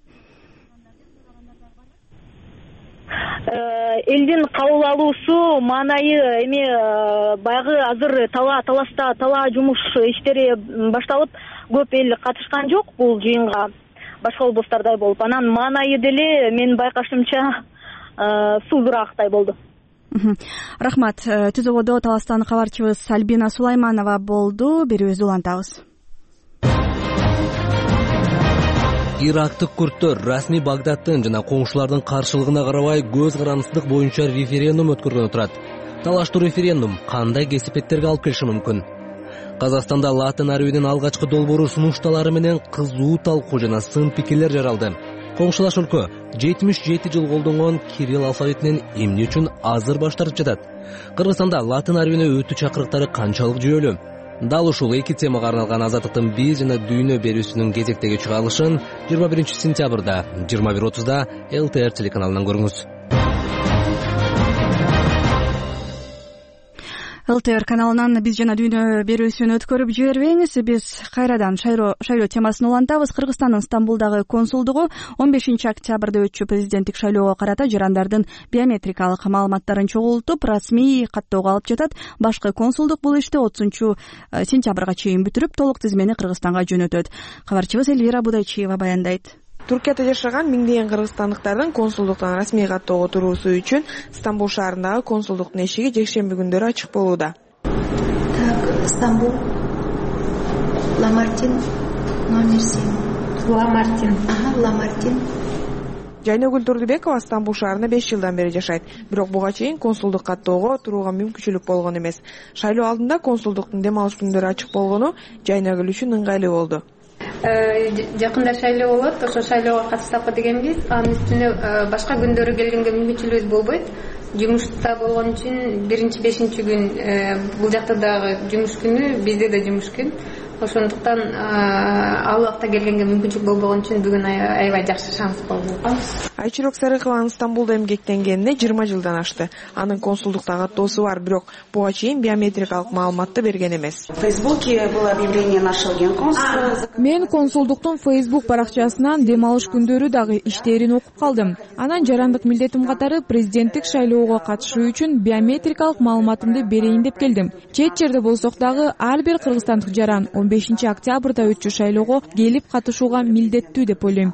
Элдин кабыл алуусу маанайы эми баягы азыр тала таласта тала жумуш иштери башталып, көп эл катышкан жок бул жыйынга. Башка облустардай болуп, анан маанайы деле менин байкашымча суураактай болду. Рахмат. Түзөбодо Таластан кабарчыбыз Альбина Сулайманова болду. Берүүбүздү улантабыз. Ирактык күрттөр расмий Багдадтын жана коңшулардын каршылыгына карабай көз карансыздык боюнча референдум өткөргөнү турат. Талаштуу референдум кандай кесипеттерге алып келиши мүмкүн? Казакстанда латын арабинин алгачкы долбоору сунушталары менен кызуу талкуу жана сын пикирлер жаралды. Коңшулаш өлкө жетимиш жети жыл колдонгон кирилл алфавитинен эмне үчүн азыр баш тартып жатат? Кыргызстанда латын арабине өтүү чакырыктары канчалык жүйөлүү? Дал ушул эки темага арналган Азаттыктын бир жана дүйнө берүүсүнүн кезектеги чыгарылышын жыйырма биринчи сентябрда жыйырма бир отузда эл тэ эр телеканалынан көрүңүз. эл тэ эр каналынан биз жана дүйнө берүүсүн өткөрүп жибербеңиз. Биз кайрадан шайлоо темасын улантабыз. Кыргызстандын Стамбулдагы консулдугу он бешинчи октябрда өтчү президенттик шайлоого карата жарандардын биометрикалык маалыматтарын чогултуп, расмий каттоого алып жатат. Башкы консулдук бул ишти отузунчу сентябрга чейин бүтүрүп, толук тизмени Кыргызстанга жөнөтөт. Кабарчыбыз Элвира Будайчиева баяндайт. Туркияда жашаган миңдеген кыргызстандыктардын консулдуктан расмий каттоого туруусу үчүн Стамбул шаарындагы консулдуктун эшиги жекшемби күндөрү ачык болууда. Так, Стамбул. Ламартин, номер семь. Ламартин. Ага, Ламартин. Жайнагүл Турдубекова Стамбул шаарында беш жылдан бери жашайт. Бирок буга чейин консулдук каттоого турууга мүмкүнчүлүк болгон эмес. Шайлоо алдында консулдуктун дем алыш күндөрү ачык болгону Жайнагүл үчүн ыңгайлуу болду. Жакында шайлоо болот, ошо шайлоого катышсакпы дегенбиз. Анын үстүнө башка күндөрү келгенге мүмкүнчүлүгүбүз болбойт. Жумушта болгон үчүн биринчи бешинчи күн бул жакта дагы жумуш күнү, бизде да жумуш күн. Ошондуктан ал убакта келгенге мүмкүнчүлүк болбогон үчүн бүгүн аябай жакшы шанс болду. Айчурок Сарыкованын Стамбулда эмгектенгенине жыйырма жылдан ашты. Анын консулдукта каттоосу бар, бирок буга чейин биометрикалык маалыматты берген эмес. В Фейсбуке было объявление нашего генконсула. Мен консулдуктун Facebook баракчасынан дем алыш күндөрү дагы иштерин окуп калдым. Анан жарандык милдетим катары президенттик шайлоого катышуу үчүн биометрикалык маалыматымды берейин деп келдим. Чет жерде болсок дагы ар бир кыргызстандык жаран он бешинчи октябрда өтчү шайлоого келип катышууга милдеттүү деп ойлойм.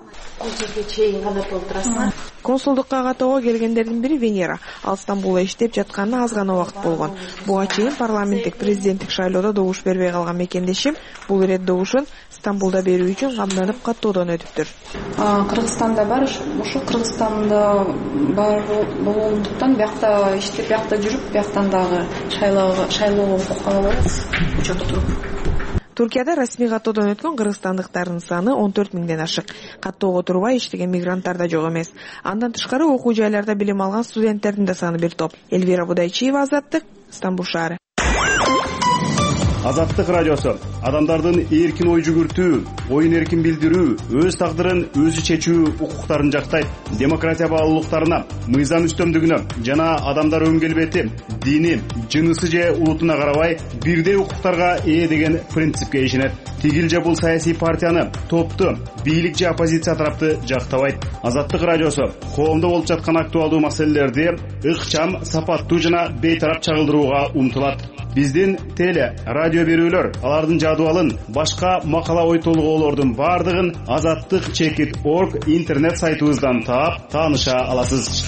Консулдукка каттоого келгендердин бири Венера. Ал Стамбулда иштеп жатканына аз гана убакыт болгон. Буга чейин парламенттик президенттик шайлоодо добуш бербей калган мекендешим бул ирет добушун Стамбулда берүү үчүн камданып каттоодон өтүптүр. Кыргызстанда бар, ошо Кыргызстанда бар болгондуктан биякта иштеп, биякта жүрүп, бияктан дагы шайлоого шайлоого укугга барабыз. Учетто туруп. Туркияда расмий каттоодон өткөн кыргызстандыктардын саны он төрт миңден ашык. Каттоого турбай иштеген мигранттар да жок эмес. Андан тышкары окуу жайларда билим алган студенттердин да саны бир топ. Элвира Будайчиева, Азаттык, Стамбул шаары. Азаттык радиосу адамдардын эркин ой жүгүртүү, оюн эркин билдирүү, өз тагдырын өзү чечүү укуктарын жактайт. Демократия баалуулуктарына, мыйзам үстөмдүгүнө жана адамдар өң келбети, дини, жынысы же улутуна карабай бирдей укуктарга ээ деген принципке ишенет. Тигил же бул саясий партияны, топту, бийлик же оппозиция тарапты жактабайт. Азаттык радиосу коомдо болуп жаткан актуалдуу маселелерди ыкчам, сапаттуу жана бейтарап чагылдырууга умтулат. Биздин теле, радио берүүлөр, алардын жадыбалын, башка макала ой толгоолордун бардыгын азаттык чекит точка орг интернет сайтыбыздан таап, тааныша аласыз.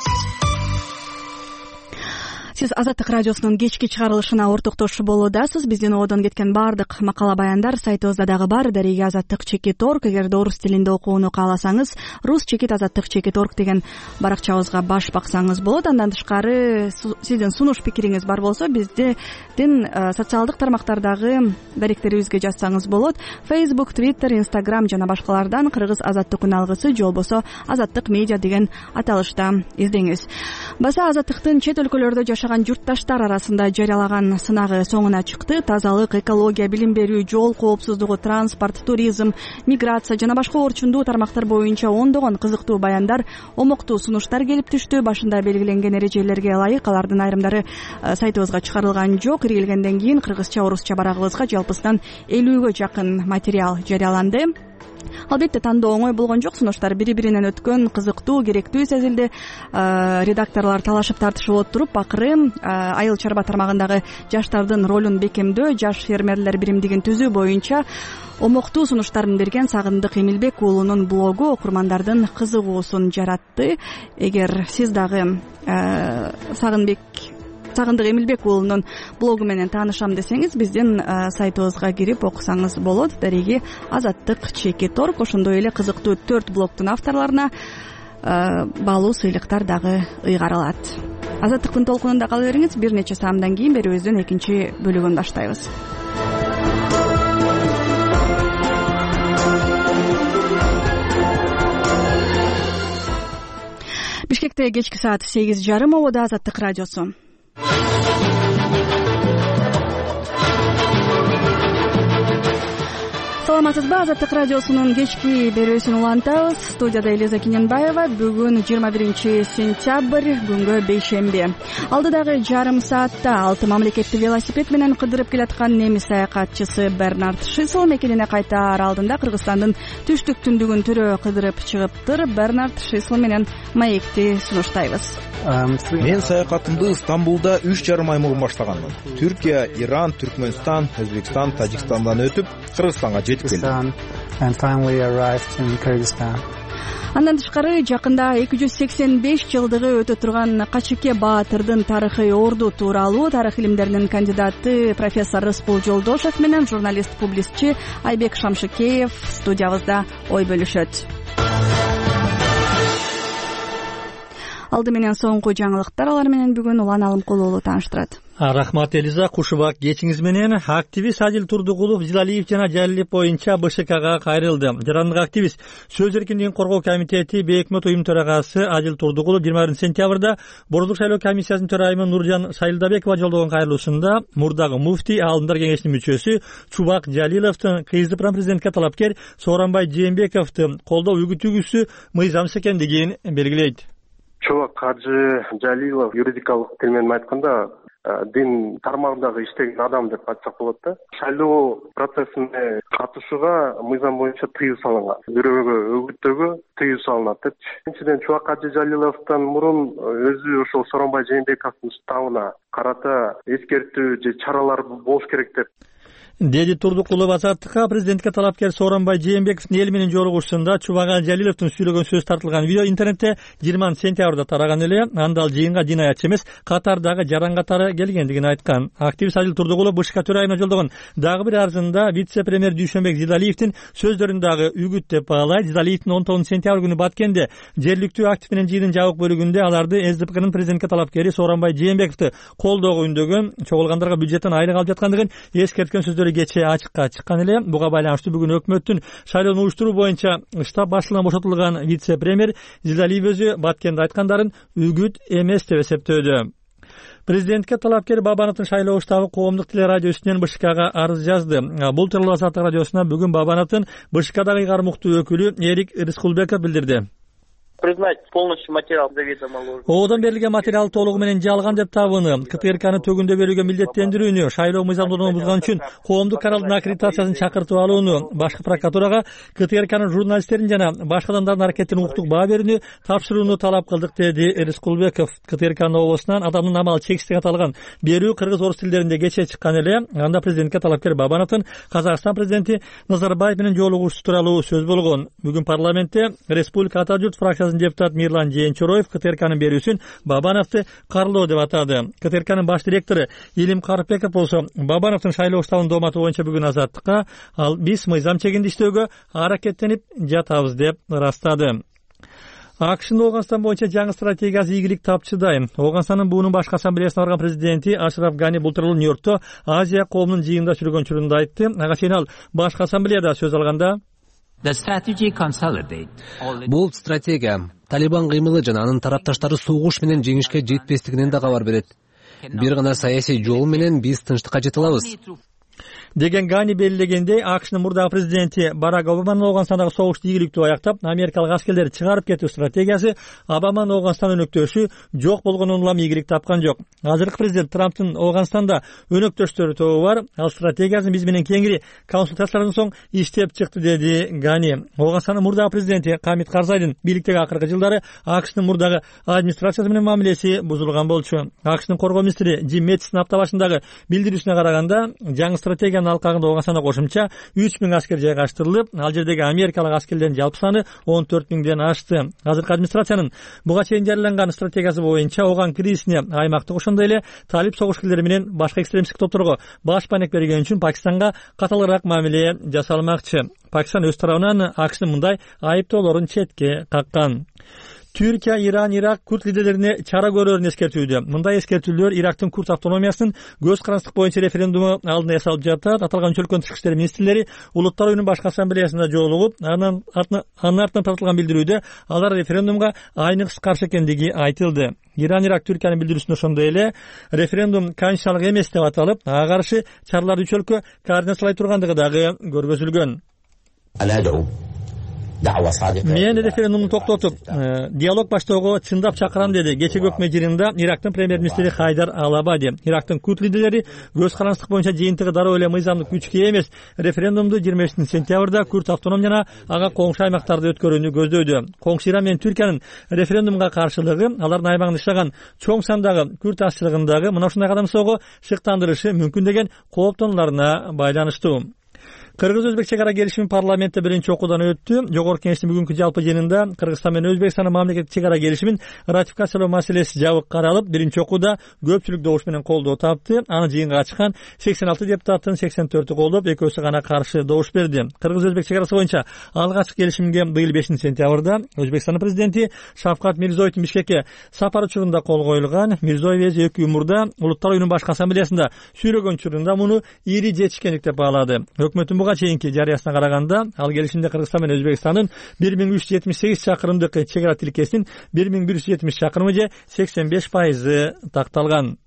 Сиз Азаттык радиосунун кечки чыгарылышына ортоктошуу болуудасыз. Биздин одон кеткен бардык макала баяндар сайтыбызда дагы бар. Дареги азаттык чекит точка орг. Эгерде орус тилинде окууну кааласаңыз, рус чекит азаттык чекит точка орг деген баракчабызга баш баксаңыз болот. Андан тышкары сиздин сунуш пикириңиз бар болсо, биздин социалдык тармактардагы даректерибизге жазсаңыз болот. Facebook, Twitter, Instagram жана башкалардан кыргыз азаттык үн алгысы же болбосо азаттык медиа деген аталышта издеңиз. Баса азаттыктын чет өлкөлөрдө жашаган журтташтар арасында жарыялаган сынагы соңуна чыкты. Тазалык, экология, билим берүү, жол коопсуздугу, транспорт, туризм, миграция жана башка орчундуу тармактар боюнча ондогон кызыктуу баяндар, омоктуу сунуштар келип түштү. Башында белгиленген эрежелерге ылайык алардын айрымдары сайтыбызга чыгарылган жок. Киргизгенден кийин кыргызча, орусча барагыбызга жалпысынан элүүгө жакын материал жарыяланды. Албетте тандоо оңой болгон жок. Сунуштар бири-биринен өткөн, кызыктуу, керектүү сезилди. Редакторлор талашып тартышып отуруп, акыры айыл чарба тармагындагы жаштардын ролун бекемдөө, жаш фермерлер биримдигин түзүү боюнча омоктуу сунуштарын берген Сагындык Эмилбек уулунун блогу окурмандардын кызыгуусун жаратты. Эгер сиз дагы Сагынбек Сагындык Эмилбек уулунун блогу менен таанышам десеңиз, биздин сайтыбызга кирип окусаңыз болот. Дареги Азаттык Чеки Торг, ошондой эле кызыктуу төрт блогдун авторлоруна баалуу сыйлыктар дагы ыйгарылат. Азаттыктын толкунунда кала бериңиз. Бир нече саамдан кийин берүүбүздүн экинчи бөлүгүн баштайбыз. Бишкекте кечки саат сегиз жарым. Ободо Азаттык радиосу. Саламатсызбы? Азаттык радиосунун кечки берүүсүн улантабыз. Студияда Элиза Кененбаева. Бүгүн жыйырма биринчи сентябрь, күнгө бейшемби. Алдыдагы жарым саатта алты мамлекеттик велосипед менен кыдырып келаткан немис саякатчысы Бернард Шисел мекенине кайтаар алдында Кыргызстандын түштүк түндүгүн төрө кыдырып чыгыптыр. Бернард Шисел менен маекти сунуштайбыз. Мен саякатымды Стамбулда үч жарым ай мурун баштаганмын. Түркия, Иран, Түркмөнстан, Өзбекстан, Тажикстандан өтүп Кыргызстанга жетип келдим. Андан тышкары жакында эки жүз сексен беш жылдыгы өтө турган Качыке Баатырдын тарыхый орду тууралуу тарых илимдеринин кандидаты профессор Рыспул Жолдошев менен журналист-публистчи Айбек Шамшыкеев студиябызда ой бөлүшөт. Алды менен соңку жаңылыктар, алар менен бүгүн Улан Алымкулуу тааныштырат. Рахмат Элиза, кушубак кечиңиз менен. Активист Адил Турдугулов Зилалиев жана Жалилев боюнча БШКга кайрылды. Жарандык активист Сөз эркиндигин коргоо комитети Бейөкмөт уюм төрагасы Адил Турдугулов жыйырма биринчи сентябрда Бордук шайлоо комиссиясынын төрайымы Нуржан Сайылдабекова жолдогон кайрылуусунда мурдагы муфтий, Аалымдар кеңешинин мүчөсү Чубак Жалиловдун кызы президентке талапкер Сооронбай Жээнбековду колдоо үгүтүүгүсү мыйзамсыз экендигин белгилейт. Чубак Кажы Жалилов юридикалык тил менен айтканда дин тармагындагы иштеген адам деп айтсак болот да. Шайлоо процессине катышууга мыйзам боюнча тыюу салынган. Бирөөгө өгүттөөгө тыюу салынат деп. Экинчиден Чубак Кажы Жалиловдон мурун өзү ошол Сооронбай Жээнбековдун штабына карата эскертүү же чаралар болуш керек деп деди Турдукулов Азаттыкка. Президентке талапкер Сооронбай Жээнбековдун эл менен жолугушуусунда Чубак Жалиловдун сүйлөгөн сөз тартылган видео интернетте жыйырманчы сентябрда тараган эле. Анда ал жыйынга жинаятчы эмес, катардагы жаран катары келгендигин айткан. Активист Адил Турдугулов БШК төрайымына жолдогон дагы бир арызында вице-премьер Дүйшөнбек Зилалиевдин сөздөрүн дагы үгүт деп баалайт. Зилалиевдин он тогузунчу сентябрь күнү Баткенде жергиликтүү актив менен жыйындын жабык бөлүгүндө аларды СДПКнын президентке талапкери Сооронбай Жээнбековду колдоого үндөгөн, чогулгандарга бюджеттен айлык алып жаткандыгын эскерткен сөздөр кечээ ачыкка чыккан эле. Буга байланыштуу бүгүн өкмөттүн шайлоону уюштуруу боюнча штаб башчылыгынан бошотулган вице-премьер Зилалиев өзү Баткенде айткандарын үгүт эмес деп эсептөөдө. Президентке талапкер Бабановдун шайлоо штабы коомдук телерадио үстүнөн БШКга арыз жазды. Бул тууралуу Азаттык радиосуна бүгүн Бабановдун БШКдагы ыйгармуктуу өкүлү Эрик Рыскулбеков билдирди. Признать полностью материал заведомо ложным. Оодон берилген материал толугу менен жалган деп табыны, КТРКны төгүндө берүүгө милдеттендирүүнү, шайлоо мыйзамдуулугун бузган үчүн коомдук каналдын аккредитациясын чакыртып алууну, башкы прокуратурага КТРКнын журналисттерин жана башка адамдардын аракеттерине укуктук баа берүүнү тапшырууну талап кылдык, деди Рыскулбеков. КТРКнын обосунан адамдын амалы чексиздик аталган берүү кыргыз орус тилдеринде кечээ чыккан эле. Анда президентке талапкер Бабановдун Казакстан президенти Назарбаев менен жолугушуу тууралуу сөз болгон. Бүгүн парламентте Республика Ата журт фракциясынын депутат Мирлан Жээнчороев КТРКнын берүүсүн Бабановду карлоо деп атады. КТРКнын баш директору Илим Карпеков болсо Бабановдун шайлоо штабынын дооматы боюнча бүгүн Азаттыкка ал биз мыйзам чегинде иштөөгө аракеттенип жатабыз деп ырастады. АКШнын Ооганстан боюнча жаңы стратегиясы ийгилик тапчыдай. Ооганстандын буунун башкы ассамблеясына барган президенти Ашраф Гани бул тууралуу Нью-Йоркто Азия коомунун жыйынында сүргөн чурунда айтты. Ага чейин ал башкы ассамблеяда сөз алганда бул стратегия Талибан кыймылы жана анын тарапташтары согуш менен жеңишке жетпестигинен да кабар берет. Бир гана саясий жол менен биз тынчтыкка жете алабыз деген Гани белгилегендей, АКШнын мурдагы президенти Барак Обаманын Ооганстандагы согушту ийгиликтүү аяктап, америкалык аскерлерди чыгарып кетүү стратегиясы Обаманын Ооганстан өнөктөшү жок болгонун улам ийгилик тапкан жок. Азыркы президент Трамптын Ооганстанда өнөктөштөрү тобу бар. Ал стратегиясын биз менен кеңири консультациялардан соң иштеп чыкты, деди Гани. Ооганстандын мурдагы президенти Хамид Карзайдын бийликтеги акыркы жылдары АКШнын мурдагы администрациясы менен мамилеси бузулган болчу. АКШнын коргоо министри Джим Мэттистин апта башындагы билдирүүсүнө караганда, жаңы стратегиянын алкагында оңасана кошумча үч миң аскер жайгаштырылып, ал жердеги америкалык аскерлердин жалпы саны он төрт миңден ашты. Азыркы администрациянын буга чейин жарыяланган стратегиясы боюнча ооган кирүүсүнө аймактык ошондой эле талип согушкерлери менен башка экстремисттик топторго баш баанек берген үчүн Пакистанга каталыраак мамиле жасалмакчы. Пакистан өз тарабынан АКШнын мындай айыптоолорун четке каккан. Түркия, Иран, Ирак курд лидерлерине чара көрөрүн эскертүүдө. Мындай эскертүүлөр Ирактын курд автономиясынын көз карандык боюнча референдуму алдында ясалып жатат. Аталган үч өлкөнүн тышкы иштер министрлери Улуттар уюмунун башкы ассамблеясында жолугуп, анын артынан тартылган билдирүүдө алар референдумга айныксыз каршы экендиги айтылды. Иран, Ирак Түркиянын билдирүүсүндө ошондой эле референдум канчалык эмес деп аталып, ага каршы чараларды үч өлкө координациялай тургандыгы дагы көргөзүлгөн. Мен референдумду токтотуп, диалог баштоого чындап чакырам деди кечеги өкмөт жыйынында Ирактын премьер-министри Хайдар Ал-Абади. Ирактын курд лидерлери көз карандык боюнча жыйынтыгы дароо эле мыйзамдык күчкө эмес референдумду жыйырма бешинчи сентябрда курд автоном жана ага коңшу аймактарда өткөрүүнү көздөйдү. Коңшу Иран менен Түркиянын референдумга каршылыгы алардын аймагында жашаган чоң сандагы курд азчылыгындагы мына ушундай кадамсоого шыктандырышы мүмкүн деген кооптонууларына байланыштуу. Кыргыз-Өзбек чек ара келишими парламентте биринчи окуудан өттү. Жогорку кеңештин бүгүнкү жалпы жыйынында Кыргызстан менен Өзбекстандын мамлекеттик чек ара келишимин ратификациялоо маселеси жабык каралып, биринчи окууда көпчүлүк добуш менен колдоо тапты. Аны жыйынга катышкан сексен алты депутаттын сексен төртү колдоп, экөөсү гана каршы добуш берди. Кыргыз-Өзбек чек арасы боюнча алгачкы келишимге быйыл бешинчи сентябрда Өзбекстандын президенти Шавкат Мирзиёевдун Бишкекке сапары учурунда кол коюлган. Мирзиёев эки умурда Улуттар уюмунун башкы ассамблеясында сүйлөгөн учурунда муну ири жетишкендик деп баалады. Өкмөттүн буга чейинки жарыясына караганда, ал келишимде Кыргызстан менен Өзбекстандын бир миң үч жүз жетимиш сегиз чакырымдык чек ара тилкесинин бир миң бир жүз жетимиш чакырымы же сексен беш пайызы такталган.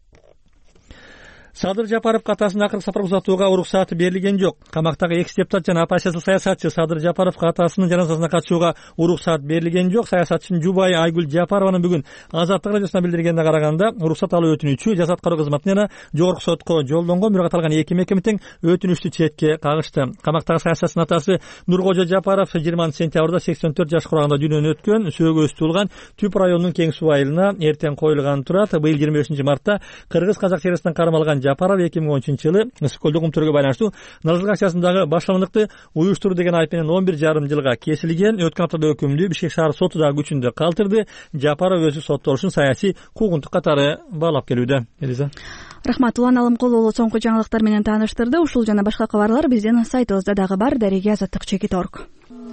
Садыр Жапаров катасын акыркы сапарга узатууга уруксаты берилген жок. Камактагы экс депутат жана оппозициялык саясатчы Садыр Жапаров катасынын жаназасына катышууга уруксат берилген жок. Саясатчынын жубайы Айгүл Жапарованын бүгүн Азаттык радиосуна билдиргенине караганда, уруксат алуу өтүнүчү Жас аткаруу кызматына жана жогорку сотко жолдонгон, бирок аталган эки мекеме тең өтүнүчтү четке кагышты. Камактагы саясатчынын атасы Нуркожо Жапаров жыйырманчы сентябрда сексен төрт жаш кураганда дүйнөдөн өткөн. Сөөгөсү туулган Түп районунун Кең суу айылына эртең коюлган турат. Быйыл жыйырма бешинчи мартта Кыргыз-Казак чекарасынан кармалган Жапаров эки миң он үчүнчү жылы Ысык-Көлдөгү көмтөргө байланыштуу нааразылык акциясындагы баштамдыкты уюштуруу деген айып менен он бир жарым жылга кесилген. Өткөн аптада өкүмдү Бишкек шаар соту да күчүндө калтырды. Жапаров өзү соттолушун саясий куугунтук катары баалап келүүдө. Элиза. Рахмат. Улан Алымкулуулу соңку жаңылыктар менен тааныштырды. Ушул жана башка кабарлар биздин сайтыбызда дагы бар. Дареге азаттык чекит точка орг.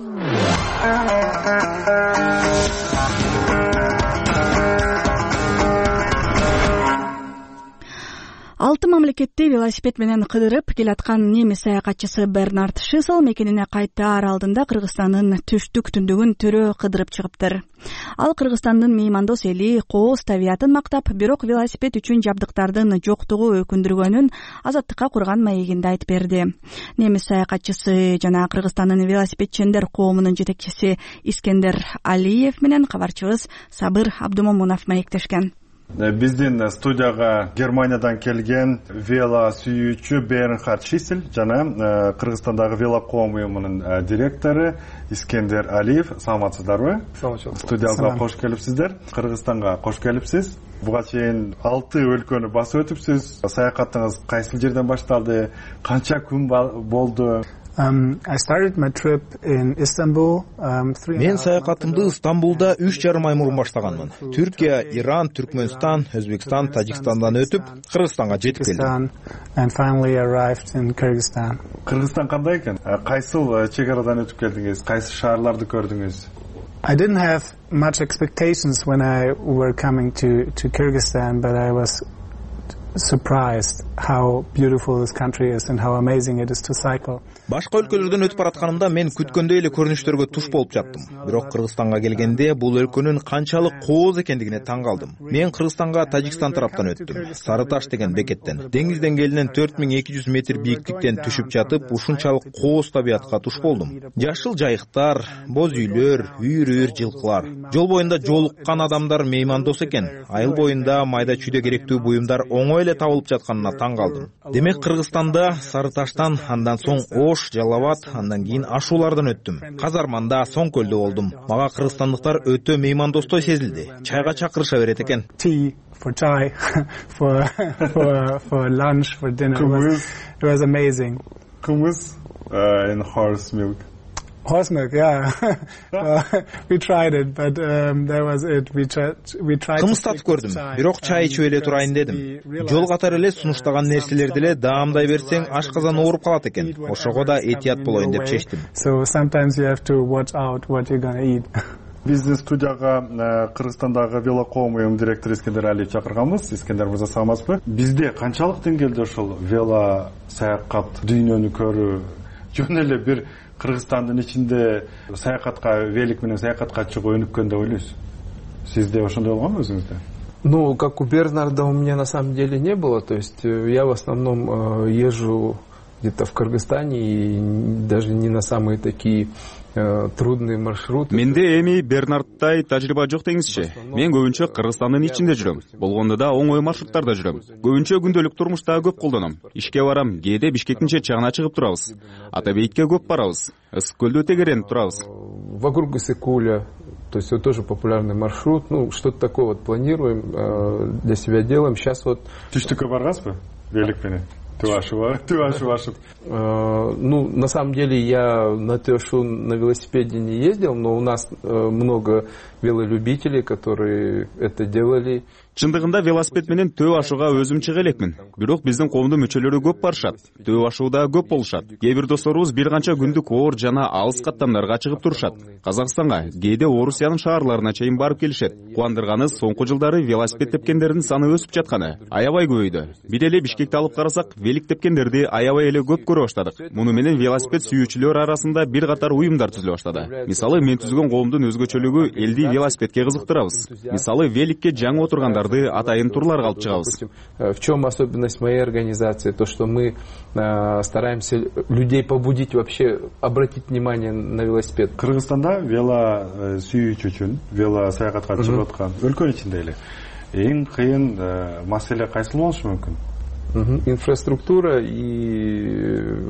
Алты мамлекетти велосипед менен кыдырып келаткан немис саякатчысы Бернард Шисел мекенине кайтаар алдында Кыргызстандын түштүк түндүгүн төрө кыдырып чыгыптыр. Ал Кыргызстандын меймандос эли, кооз табиятын мактап, бирок велосипед үчүн жабдыктардын жоктугу өкүндүргөнүн Азаттыкка курган маегинде айтып берди. Немис саякатчысы жана Кыргызстандын велосипедчендер коомунун жетекчиси Искендер Алиев менен кабарчыбыз Сабыр Абдумомунов маектешкен. Биздин студияга Германиядан келген вело сүйүүчү Бернхард Шисель жана Кыргызстандагы вело коом уюмунун директору Искендер Алиев. Саламатсыздарбы? Студиябызга кош келипсиздер. Кыргызстанга кош келипсиз. Буга чейин алты өлкөнү басып өтүпсүз. Саякатыңыз кайсы жерден башталды? Канча күн болду? Um, I started my trip in Istanbul. Um, Мен саякатымды Стамбулда үч жарым ай мурун баштаганмын. Түркия, Иран, Түркмөнстан, Өзбекстан, Тажикстандан өтүп, Кыргызстанга жетип келдим. And finally arrived in Kyrgyzstan. Кыргызстан кандай экен? Кайсыл чек арадан өтүп келдиңиз? Кайсы шаарларды көрдүңүз? I didn't have much expectations when I were coming to to Kyrgyzstan, but I was surprised how beautiful this country is and how amazing it is to cycle. Башка өлкөлөрдөн өтүп баратканымда мен күткөндөй эле көрүнүштөргө туш болуп жаттым. Бирок Кыргызстанга келгенде бул өлкөнүн канчалык кооз экендигине таң калдым. Мен Кыргызстанга Тажикстан тараптан өттүм. Сары Таш деген бекеттен. Деңиз деңгээлинен төрт миң эки жүз метр бийиктиктен түшүп жатып, ушунчалык кооз табиятка туш болдум. Жашыл жайыктар, боз үйлөр, үйүр-үйүр жылкылар. Жол боюнда жолуккан адамдар меймандос экен. Айыл боюнда майда чүйдө керектүү буюмдар оңой эле табылып жатканына таң калдым. Демек Кыргызстанда Сары Таштан, андан соң Ош, Жалал Абад, андан кийин Ашуулардан өттүм. Казарманда, Соң көлдө болдум. Мага кыргызстандыктар өтө меймандостой сезилди. Чайга чакырыша берет экен. For chai, for for for lunch, for dinner. It was, it was amazing. Kumuz uh, and horse milk. Horse milk, yeah. uh, we tried it, but um, that was it. We tried. We tried. Кымыз татып көрдүм, бирок чай ичип эле турайын дедим. Жол катары эле сунуштаган нерселерди эле даамдай берсең, ашказан ооруп калат экен. Ошого да этият болоюн деп чечтим. So sometimes you have to watch out what you're gonna eat. Биздин студияга Кыргызстандагы велокоом уюмунун директору Искендер Алиев чакырганбыз. Искендер мырза, саламатсызбы? Бизде канчалык деңгээлде ошол вело саякат, дүйнөнү көрүү, жөн эле бир Кыргызстандын ичинде саякатка, велик менен саякатка чыгуу өнүккөн деп ойлойсуз? Сизде ошондой болгонбу өзүңүздө? Ну, как у Бернарда у меня на самом деле не было. То есть я в основном езжу где-то в Кыргызстане и даже не на самые такие трудный маршрут. Менде эми Бернардтай тажрыйба жок деңизчи. Мен көбүнчө Кыргызстандын ичинде жүрөм. Болгондо да оңой маршруттарда жүрөм. Көбүнчө күндөлүк турмушта көп колдоном. Ишке барам, кээде Бишкектин чет жагына чыгып турабыз. Ата Бейитке көп барабыз. Ысык көлдө тегеренип турабыз. Вокруг Ысык-Куля, то есть это тоже популярный маршрут. Ну, что-то такое вот планируем, для себя делаем. Сейчас вот... Түштүккө баргансызбы? Велик менен? Тюашева, Тюашева. Ну, на самом деле я на Тюашу на велосипеде не ездил, но у нас много велолюбителей, которые это делали. Чындыгында велосипед менен Төө ашууга өзүм чыга элекмин. Бирок биздин коомдун мүчөлөрү көп барышат. Төө ашууда көп болушат. Кээ бир досторубуз бир канча күндүк оор жана алыс каттамдарга чыгып турушат. Казакстанга, кээде Орусиянын шаарларына чейин барып келишет. Кубандырганы соңку жылдары велосипед тепкендердин саны өсүп жатканы. Аябай көбөйдү. Бир эле Бишкекти алып карасак, велик тепкендерди аябай эле көп көрө баштадык. Муну менен велосипед сүйүүчүлөр арасында бир катар уюмдар түзүлө баштады. Мисалы, мен түзгөн коомдун өзгөчөлүгү элди велосипедке кызыктырабыз. Мисалы, великке жаңы отургандар атайын турларга алып чыгабыз. В чем особенность моей организации? То, что мы э, стараемся людей побудить вообще обратить внимание на велосипед. Кыргызстанда вело сүйүүчү үчүн, вело саякатка чыгып аткан өлкөнүн ичинде эле эң кыйын маселе кайсы болушу мүмкүн? Инфраструктура и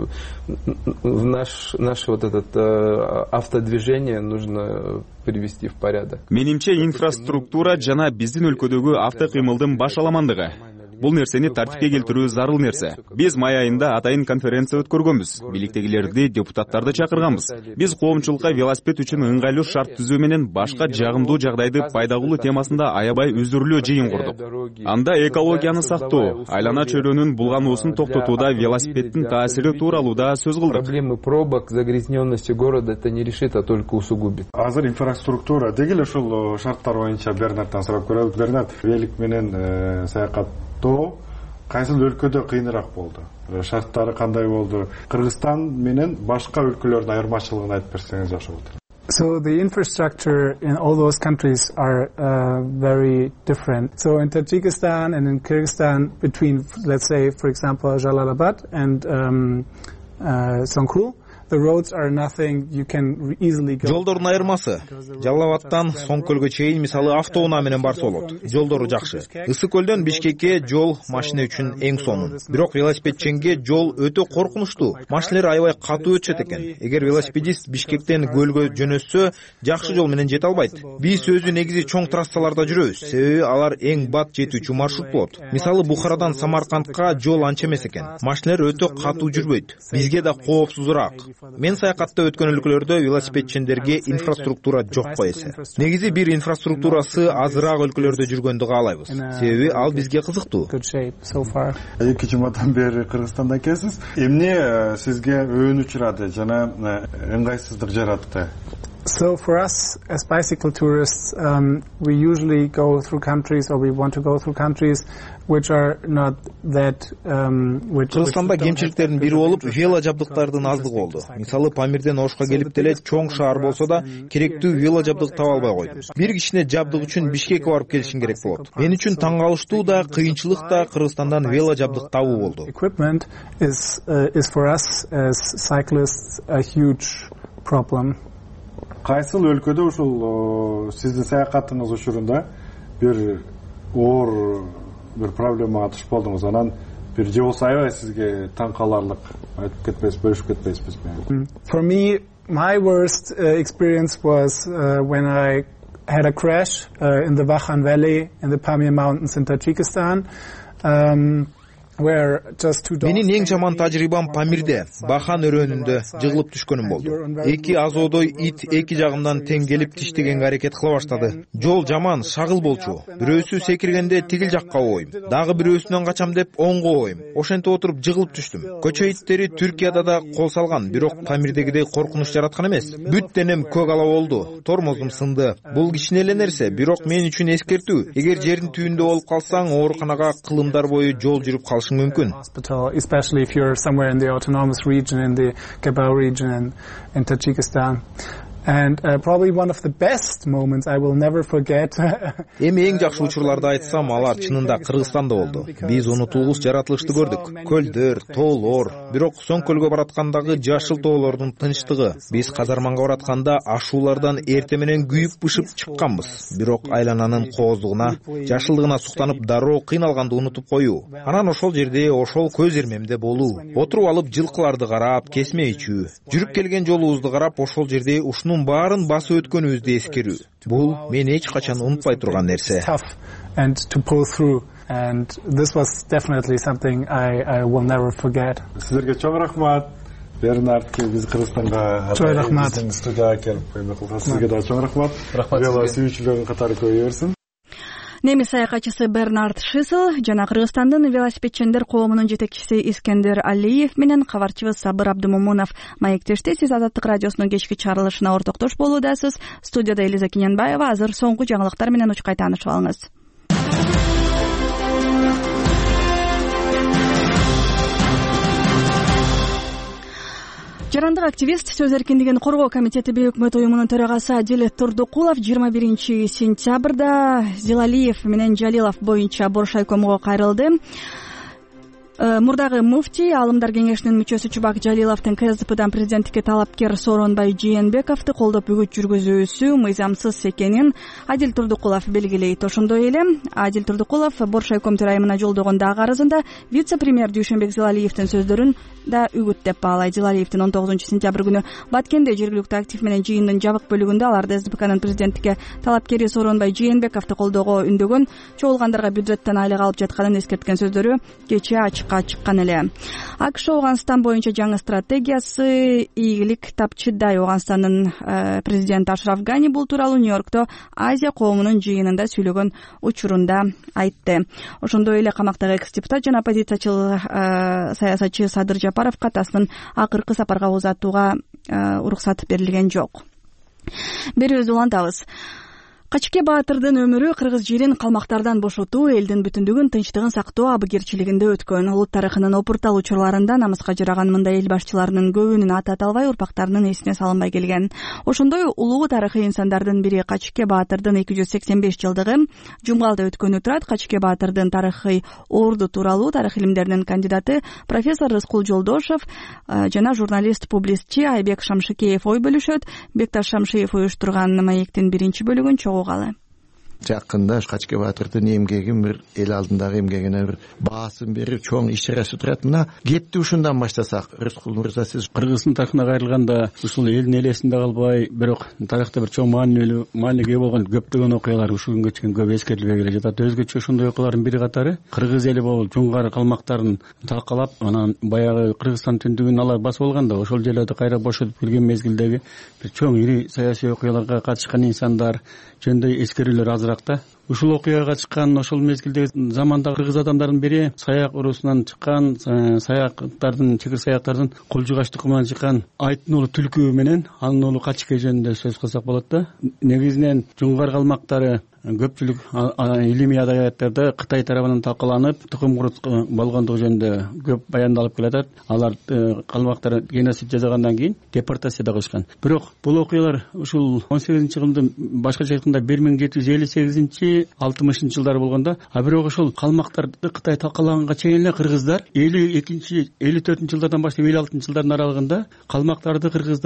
наш, наш вот этот автодвижение нужно привести в порядок. Менимче инфраструктура жана биздин өлкөдөгү автокыймылдын баш аламандыгы. Бул нерсени тартипке келтирүү зарыл нерсе. Биз май айында атайын конференция өткөргөнбүз. Бийликтегилерди, депутаттарды чакырганбыз. Биз коомчулукка велосипед үчүн ыңгайлуу шарт түзүү менен башка жагымдуу жагдайды пайда кылуу темасында аябай үзүрлүү жыйын курдук. Анда экологияны сактоо, айлана чөйрөнүн булгануусун токтотууда велосипеддин таасири тууралуу да сөз кылдык. Проблемы пробок, загрязненности города это не решит, а только усугубит. Азыр инфраструктура дегеле ушул шарттар боюнча Бернардтан сурап көрөбүз. Бернард, велик менен саякат то кайсыл өлкөдө кыйыныраак болду? Шарттары кандай болду? Кыргызстан менен башка өлкөлөрдүн айырмачылыгын айтып берсеңиз жакшы болот. So the infrastructure in all those countries are uh, very different. So in Tajikistan and in Kyrgyzstan, between, let's say, for example, Jalalabad and um, uh, Songkhul, the roads are nothing, you can easily go. Жолдордун айырмасы Жалал Абадтан Соң көлгө чейин мисалы автоунаа менен барса болот. Жолдору жакшы. Ысык көлдөн Бишкекке жол машина үчүн эң сонун. Бирок велосипедченге жол өтө коркунучтуу. Машиналар аябай катуу өтүшөт экен. Эгер велосипедист Бишкектен көлгө жөнөтсө, жакшы жол менен жете албайт. Биз өзү негизи чоң трассаларда жүрөбүз. Себеби алар эң бат жетүүчү маршрут болот. Мисалы Бухарадан Самаркандка жол анча эмес экен. Машиналар өтө катуу жүрбөйт. Бизге да коопсузураак. Мен саякатта өткөн өлкөлөрдө велосипедчендерге инфраструктура жок койсо. Негизи бир инфраструктурасы азыраак өлкөлөрдө жүргөндү каалайбыз. Себеби ал бизге кызыктуу. эки жумадан бери Кыргызстанда экенсиз. Эмне сизге өөн учурады жана ыңгайсыздык жаратты? So for us as bicycle tourists, um, we usually go through countries, or we want to go through countries which are not that um which Кыргызстанда кемчиликтердин бири болуп вело жабдыктардын аздыгы болду. Мисалы Памирден Ошко келип деле чоң шаар болсо да керектүү вело жабдык таба албай койдум. Бир кичине жабдык үчүн Бишкекке барып келишин керек болот. Мен үчүн таң калыштуу да, кыйынчылык да Кыргызстандан вело жабдык табуу болду. Equipment is uh, is for us as cyclists a huge problem. Кайсыл өлкөдө ушул сиздин саякатыңыз учурунда бир оор бир проблемага туш болдуңуз, анан бир же болсо аябай сизге таң каларлык айтып кетпейсиз, бөлүшүп кетпейсизби менен? For me, my worst uh, experience was uh, when I had a crash uh, in the Vakhan Valley in the Pamir Mountains in Tajikistan. Um, Менин эң жаман тажрыйбам Памирде, Бахан өрөөнүндө жыгылып түшкөнүм болду. Эки азоодой ит эки жагымдан тең келип тиштегенге аракет кыла баштады. Жол жаман, шагыл болчу. Бирөөсү секиргенде тигил жакка ойм, дагы бирөөсүнөн качам деп оңго ойм. Ошентип отуруп жыгылып түштүм. Көчө иттери Түркияда да кол салган, бирок Памирдегидей коркунуч жараткан эмес. Бүт денем көк ала болду, тормозум сынды. Бул кичине эле нерсе, бирок мен үчүн эскертүү. Эгер жердин түбүндө болуп калсаң, ооруканага кылымдар бою жол жүрүп калышың мүмкүн. Especially if you're somewhere in the autonomous region, in the Gabao region in, in Tajikistan. And uh, probably one of the best moments I will never forget. Эми эң жакшы учурларды айтсам, алар чынында Кыргызстанда болду. Биз унутулгус жаратылышты көрдүк. Көлдөр, тоолор, бирок соң көлгө бараткандагы жашыл тоолордун тынчтыгы. Биз казарманга баратканда ашуулардан эрте менен күйүп-бышып чыкканбыз. Бирок айлананын кооздугуна, жашылдыгына суктанып дароо кыйналганды унутуп коюу. Анан ошол жерде, ошол көз ирмемде болуу. Отуруп алып жылкыларды карап, кесме ичүү. Жүрүп келген жолубузду карап, ошол жерде ушунун баарын басып өткөнүбүздү эскерүү. Бул мен эч качан унутпай турган нерсе. And to pull through, and this was definitely something I I will never forget. Силерге чоң рахмат. Бернард ке биз Кыргызстанга чоң рахмат. Студияга келип көймөк кылган. Сизге да чоң рахмат. Вело сүйүүчүлөрүнүн катары көбөйө берсин. Немис саякатчысы Бернард Шисел жана Кыргызстандын велосипедчендер коомунун жетекчиси Искендер Алиев менен кабарчыбыз Сабыр Абдымомунов маектеште. Сиз Азаттык радиосунун кечки чыгарылышына ортоктош болуудасыз. Студияда Элиза Киненбаева. Азыр соңку жаңылыктар менен учкай таанышып алыңыз. Жарандык активист, сөз эркиндигин коргоо комитети бейөкмөт уюмунун төрагасы Адил Турдукулов жыйырма биринчи сентябрда Зилалиев менен Жалилов боюнча Боршайкомго кайрылды. Мурдагы муфтий, Алымдар кеңешинин мүчөсү Чубак Жалиловдун КСДПдан президенттикке талапкер Сооронбай Жээнбековду колдоп үгүт жүргүзүүсү мыйзамсыз экенин Адил Турдукулов белгилейт. Ошондой эле Адил Турдукулов Боршайком төрайымына жолдогон дагы арызында вице-премьер Дүйшөнбек Зилалиевдин сөздөрүн да үгүт деп баалайт. Зилалиевдин он тогузунчу сентябрь күнү Баткенде жергиликтүү актив менен жыйындын жабык бөлүгүндө алар ДСБКнын президенттикке талапкери Сооронбай Жээнбековду колдоого үндөгөн, чогулгандарға бюджеттен айлык алып жатканын эскерткен сөздөрү кечээ ачыкка чыккан эле. АКШ Ооганстан боюнча жаңы стратегиясы ийгилик тапчыдай. Ооганстандын президенти Ашраф Гани бул тууралуу Нью-Йоркто Азия коомунун жыйынында сүйлөгөн учурунда айтты. Ошондой эле камактагы экс-депутат жана оппозициячы саясатчы Садыр Жапаровго атасынын акыркы сапарга узатууга уруксат берилген жок. Берүүбүздү улантабыз. Качке Баатырдын өмүрү кыргыз жерин калмактардан бошотуу, элдин бүтүндүгүн, тынчтыгын сактоо абыгерчилигинде өткөн. Улут тарыхынын опуртал учурларында намыска жараган мындай эл башчыларынын көбүнүн аты аталбай, урпактарынын эсине салынбай келген. Ошондой улуу тарыхый инсандардын бири Качке Баатырдын эки жүз сексен беш жылдыгы Жумгалда өткөнү турат. Качке Баатырдын тарыхый орду тууралуу тарых илимдеринин кандидаты профессор Рыскул Жолдошев жана журналист-публистчи Айбек Шамшыкеев ой бөлүшөт. Бекташ Шамшиев уюштурган маектин биринчи бөлүгүн чогуугалы. Жакында Качке Баатырдын эмгегин бир эл алдындагы эмгегине бир баасын берип чоң иш-чарасы турат. Мына кепти ушундан баштасак, Рыскул мырза, сиз Кыргыздын тарыхына кайрылганда ушул элдин элесинде калбай, бирок тарыхта бир чоң маанилүү, маанилүүгө ээ болгон көптөгөн окуялар ушул күнгө чейин көп эскерилбей келе жатат. Өзгөчө ошондой окуялардын бири катары кыргыз эли болуп жунгар калмактарын талкалап, анан баягы Кыргызстан түндүгүн алар басып алганда, ошол жерлерди кайра бошотуп келген мезгилдеги бир чоң ири саясий окуяларга катышкан инсандар жөнүндө эскерүүлөр азыракта. Ушул окуяга катышкан ошол мезгилдеги заманда кыргыз адамдардын бири саяк урусунан чыккан, саяктардын, чыгыр саяктардын кулжугач тукумунан чыккан Айттын уулу Түлкү менен анын уулу Качке жөнүндө сөз кылсак болот да. Негизинен жунгар калмактары көпчүлүк илимий адабияттарда Кытай тарабынан талкаланып, тукум курут болгондугу жөнүндө көп баяндалып келатат. Алар калмактар геноцид жасагандан кийин депортацияда кылышкан. Бирок бул окуялар ушул он сегизинчи кылымдын башкача айтканда бир миң жети жүз элүү сегизинчи алтымышынчы жылдары болгондо, а бирок ошол калмактарды Кытай талкалаганга чейин эле кыргыздар элүү экинчи элүү төртүнчү жылдардан баштап элүү алтынчы жылдардын аралыгында калмактарды кыргыздар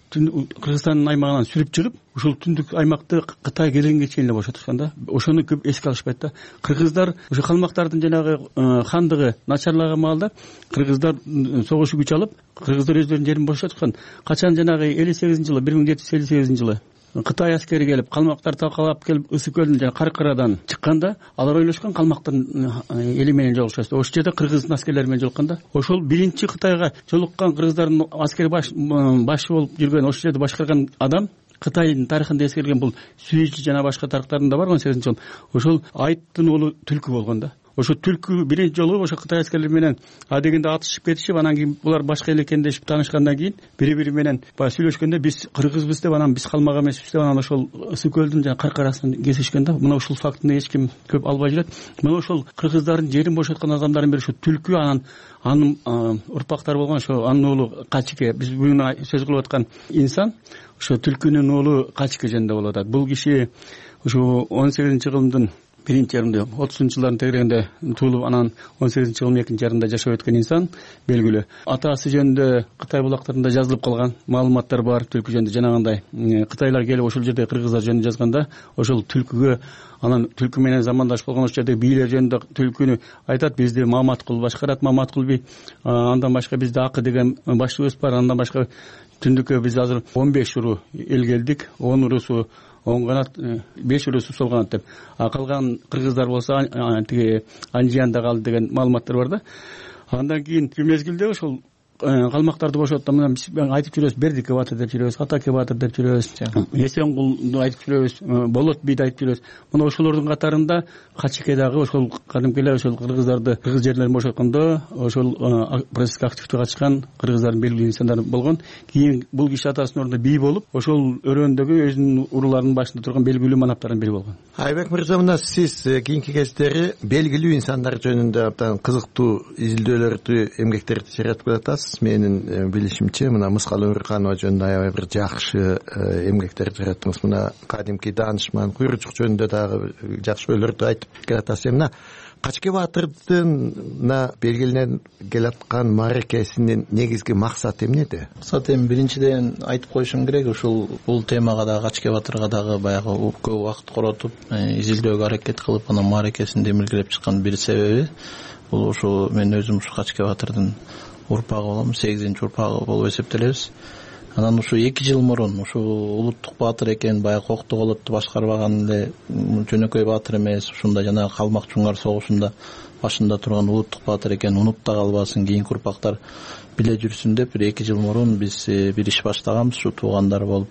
Кыргызстандын аймагынан сүрүп чыгып ушул түндүк аймакты Кытай келгенге чейин эле бошотушкан да. Ошону көп эске алышпайт да. Кыргыздар ошо калмактардын жанагы хандыгы начарлаган маалда кыргыздар согуш күч алып, кыргыздар өздөрүнүн жерин бошоткон. Качан жанагы элүү сегизинчи жылы, бир миң жети жүз элүү сегизинчи жылы Кытай аскери келип, калмактар талкалап келип, Ысык көлүнүн жана Каркарадан чыкканда, алар ойлошкон калмактын эли менен жолугушат. Ошол жерде кыргыздын аскерлери менен жолуккан да. Ошол биринчи Кытайга жолуккан кыргыздардын аскер башы болуп жүргөн, ошол жерде башкарган адам Кытайдын тарыхында эскерилген бул Сүйүчү жана башка тарыктарында бар он сегизинчи жыл. Ошол Айттын уулу Түлкү болгон да. Ошо Түлкү биринчи жолу ошо Кытай аскерлери менен адегенде атышып кетишип, анан кийин булар башка эл экендешип таанышкандан кийин бири-бири менен баягы сүйлөшкөндө биз кыргызбыз деп, анан биз калмак эмеспиз деп, анан ошол Ысык көлдүн жана Каркарасын кесишкен да. Мына ушул фактыны эч ким көп албай жүрөт. Мына ошол кыргыздардын жерин бошоткон адамдардын бири ошо Түлкү, анан анын урпактары болгон ошо анын уулу Качике. Биз бүгүн сөз кылып аткан инсан ошо Түлкүнүн уулу Качике жөнүндө болуп атат. Бул киши ошо он сегизинчи кылымдын биринчи жарымында, отузунчу жылдардын тегерегинде туулуп, анан он сегизинчи кылымдын экинчи жарымында жашап өткөн инсан белгилүү. Атасы жөнүндө Кытай булактарында жазылып калган маалыматтар бар. Түлкү жөнүндө жанагындай кытайлар келип ошол жерде кыргыздар жөнүндө жазганда, ошол Түлкүгө, анан Түлкү менен замандаш болгон ошол жердеги бийлер жөнүндө Түлкүнү айтат, бизди Маматкул башкарат, Маматкул би, андан башка бизде Акы деген башчыбыз бар, андан башка түндүккө биз азыр он беш уру эл келдик, он урусу оң канат, беш урусу сол канат деп. А калган кыргыздар болсо тиги Анжиянда калды деген маалыматтар бар да. Андан кийин бир мезгилде ошол калмактарды бошотту. Мына биз айтып жүрөбүз, Бердиков аты деп жүрөбүз, Атаке батыр деп жүрөбүз, Эсенгулду айтып жүрөбүз, Болот бийди айтып жүрөбүз. Мына ошолордун катарында Качике дагы ошол кадимки эле ошол кыргыздарды, кыргыз жерлерин бошоткондо ошол процесске активдүү катышкан кыргыздардын белгилүү инсандары болгон. Кийин бул киши атасынын ордунда бий болуп, ошол өрөөндөгү өзүнүн уруларынын башында турган белгилүү манаптардын бири болгон. Айбек мырза, мына сиз кийинки кездери белгилүү инсандар жөнүндө абдан кызыктуу изилдөөлөрдү, эмгектерди жаратып атасыз. Менин билишимче, мына Мыскал Өмүрканова жөнүндө аябай бир жакшы эмгектер жараттыңыз. Мына кадимки даанышман Куйручук жөнүндө дагы жакшы ойлорду айтып келатасыз. Мына Качке батырдын белгилене келаткан мааракесинин негизги максаты эмнеде? Максаты эми биринчиден айтып коюшум керек, ушул бул темага да Качке батырга дагы баягы көп убакыт коротуп, изилдөөгө аракет кылып, анан мааракесин демилгелеп чыккан бир себеби бул ошо мен өзүм ушу Качке батырдын урпагы болом, сегизинчи урпагы болуп эсептелебиз. Анан ушу эки жыл мурун ушу улуттук баатыр экен, баягы Кокту колотту башкарбаган эле жөнөкөй баатыр эмес, ушунда жана Калмак Чуңгар согушунда башында турган улуттук баатыр экен, унуп да калбасын, кийинки урпактар биле жүрсүн деп бир эки жыл мурун биз бир иш баштаганбыз. Ушу туугандар болуп,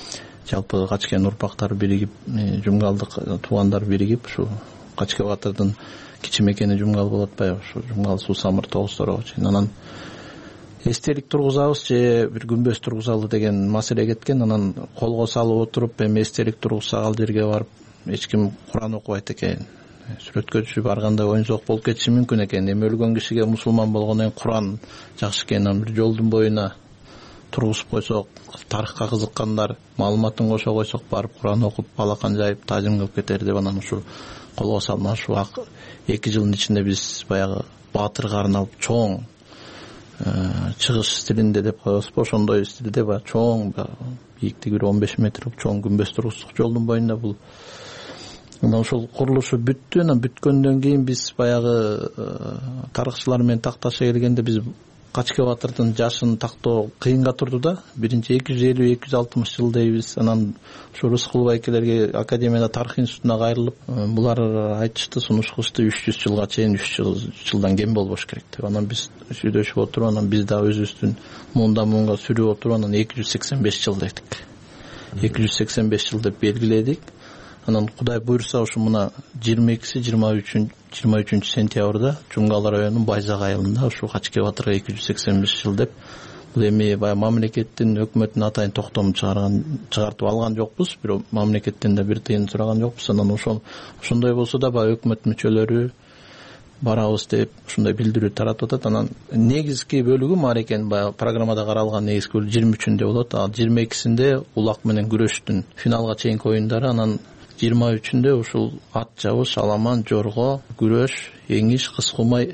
жалпы Качкенин урпактары биригип, Жумгалдык туугандар биригип, ушу Качке батырдын кичи мекени Жумгал болуп атпайбы, ушу Жумгал Суу Самыр Тогуз-Торого чейин. Анан эстелик тургузабыз же бир күмбөз тургузалы деген маселе кеткен. Анан колго салып отуруп, эми эстелик тургузсак ал жерге барып эч ким Куран окубайт экен, сүрөткө түшүп барганда оюнсоок болуп кетиши мүмкүн экен. Эми өлгөн кишиге мусулман болгондон кийин Куран жакшы экен. Анан бир жолдун боюна тургузуп койсок, тарыхка кызыккандар маалыматын кошо койсок, барып Куран окуп, балакан жайып, таажим кылып кетер деп, анан ушу колго салма ушу эки жылдын ичинде биз баягы баатырга арналып чоң чыгыш стилинде деп коебузбу, ошондой стилде баягы чоң, бийиктиги бир он беш метр чоң күмбөз тургуздук жолдун боюнда. Бул анан ошол курулушу бүттү. Анан бүткөндөн кийин биз баягы тарыхчылар менен такташа келгенде биз Качке батырдын жашын тактоо кыйынга турду да. Биринчи эки жүз элүү эки жүз алтымыш жыл дейбиз. Анан ушу Рыскул байкелерге Академияда тарых институтуна кайрылып, булар айтышты, сунушту үч жүз жылга чейин, үч жылдан кем болбош керек деп. Анан биз сүйлөшүп отуруп, анан биз да өзүбүздүн муундан муунга сүрүп отуруп, анан эки жүз сексен беш жыл дедик. эки жүз сексен беш жыл деп белгиледик. Анан Кудай буйрса ушу мына жыйырма экиси жыйырма үчүнчү сентябрда Жумгал районунун Байзак айылында ушу Качке батырга эки жүз сексен беш жыл деп, бул эми баягы мамлекеттин, өкмөттүн атайын токтомун чыгарган чыгартып алган жокпуз, бирок мамлекеттен да бир тыйын сураган жокпуз. Анан ошол ошондой болсо да баягы өкмөт мүчөлөрү барабыз деп ушундай билдирүү таратып атат. Анан негизги бөлүгү мааракенин баягы программада каралган негизги бөлүгү жыйырма үчүндө болот. А жыйырма экисинде улак менен күрөштүн финалга чейинки оюндары, анан жыйырма үчүндө ушул ат жабыш, аламан, жорго, күрөш, эңиш, кыз кумай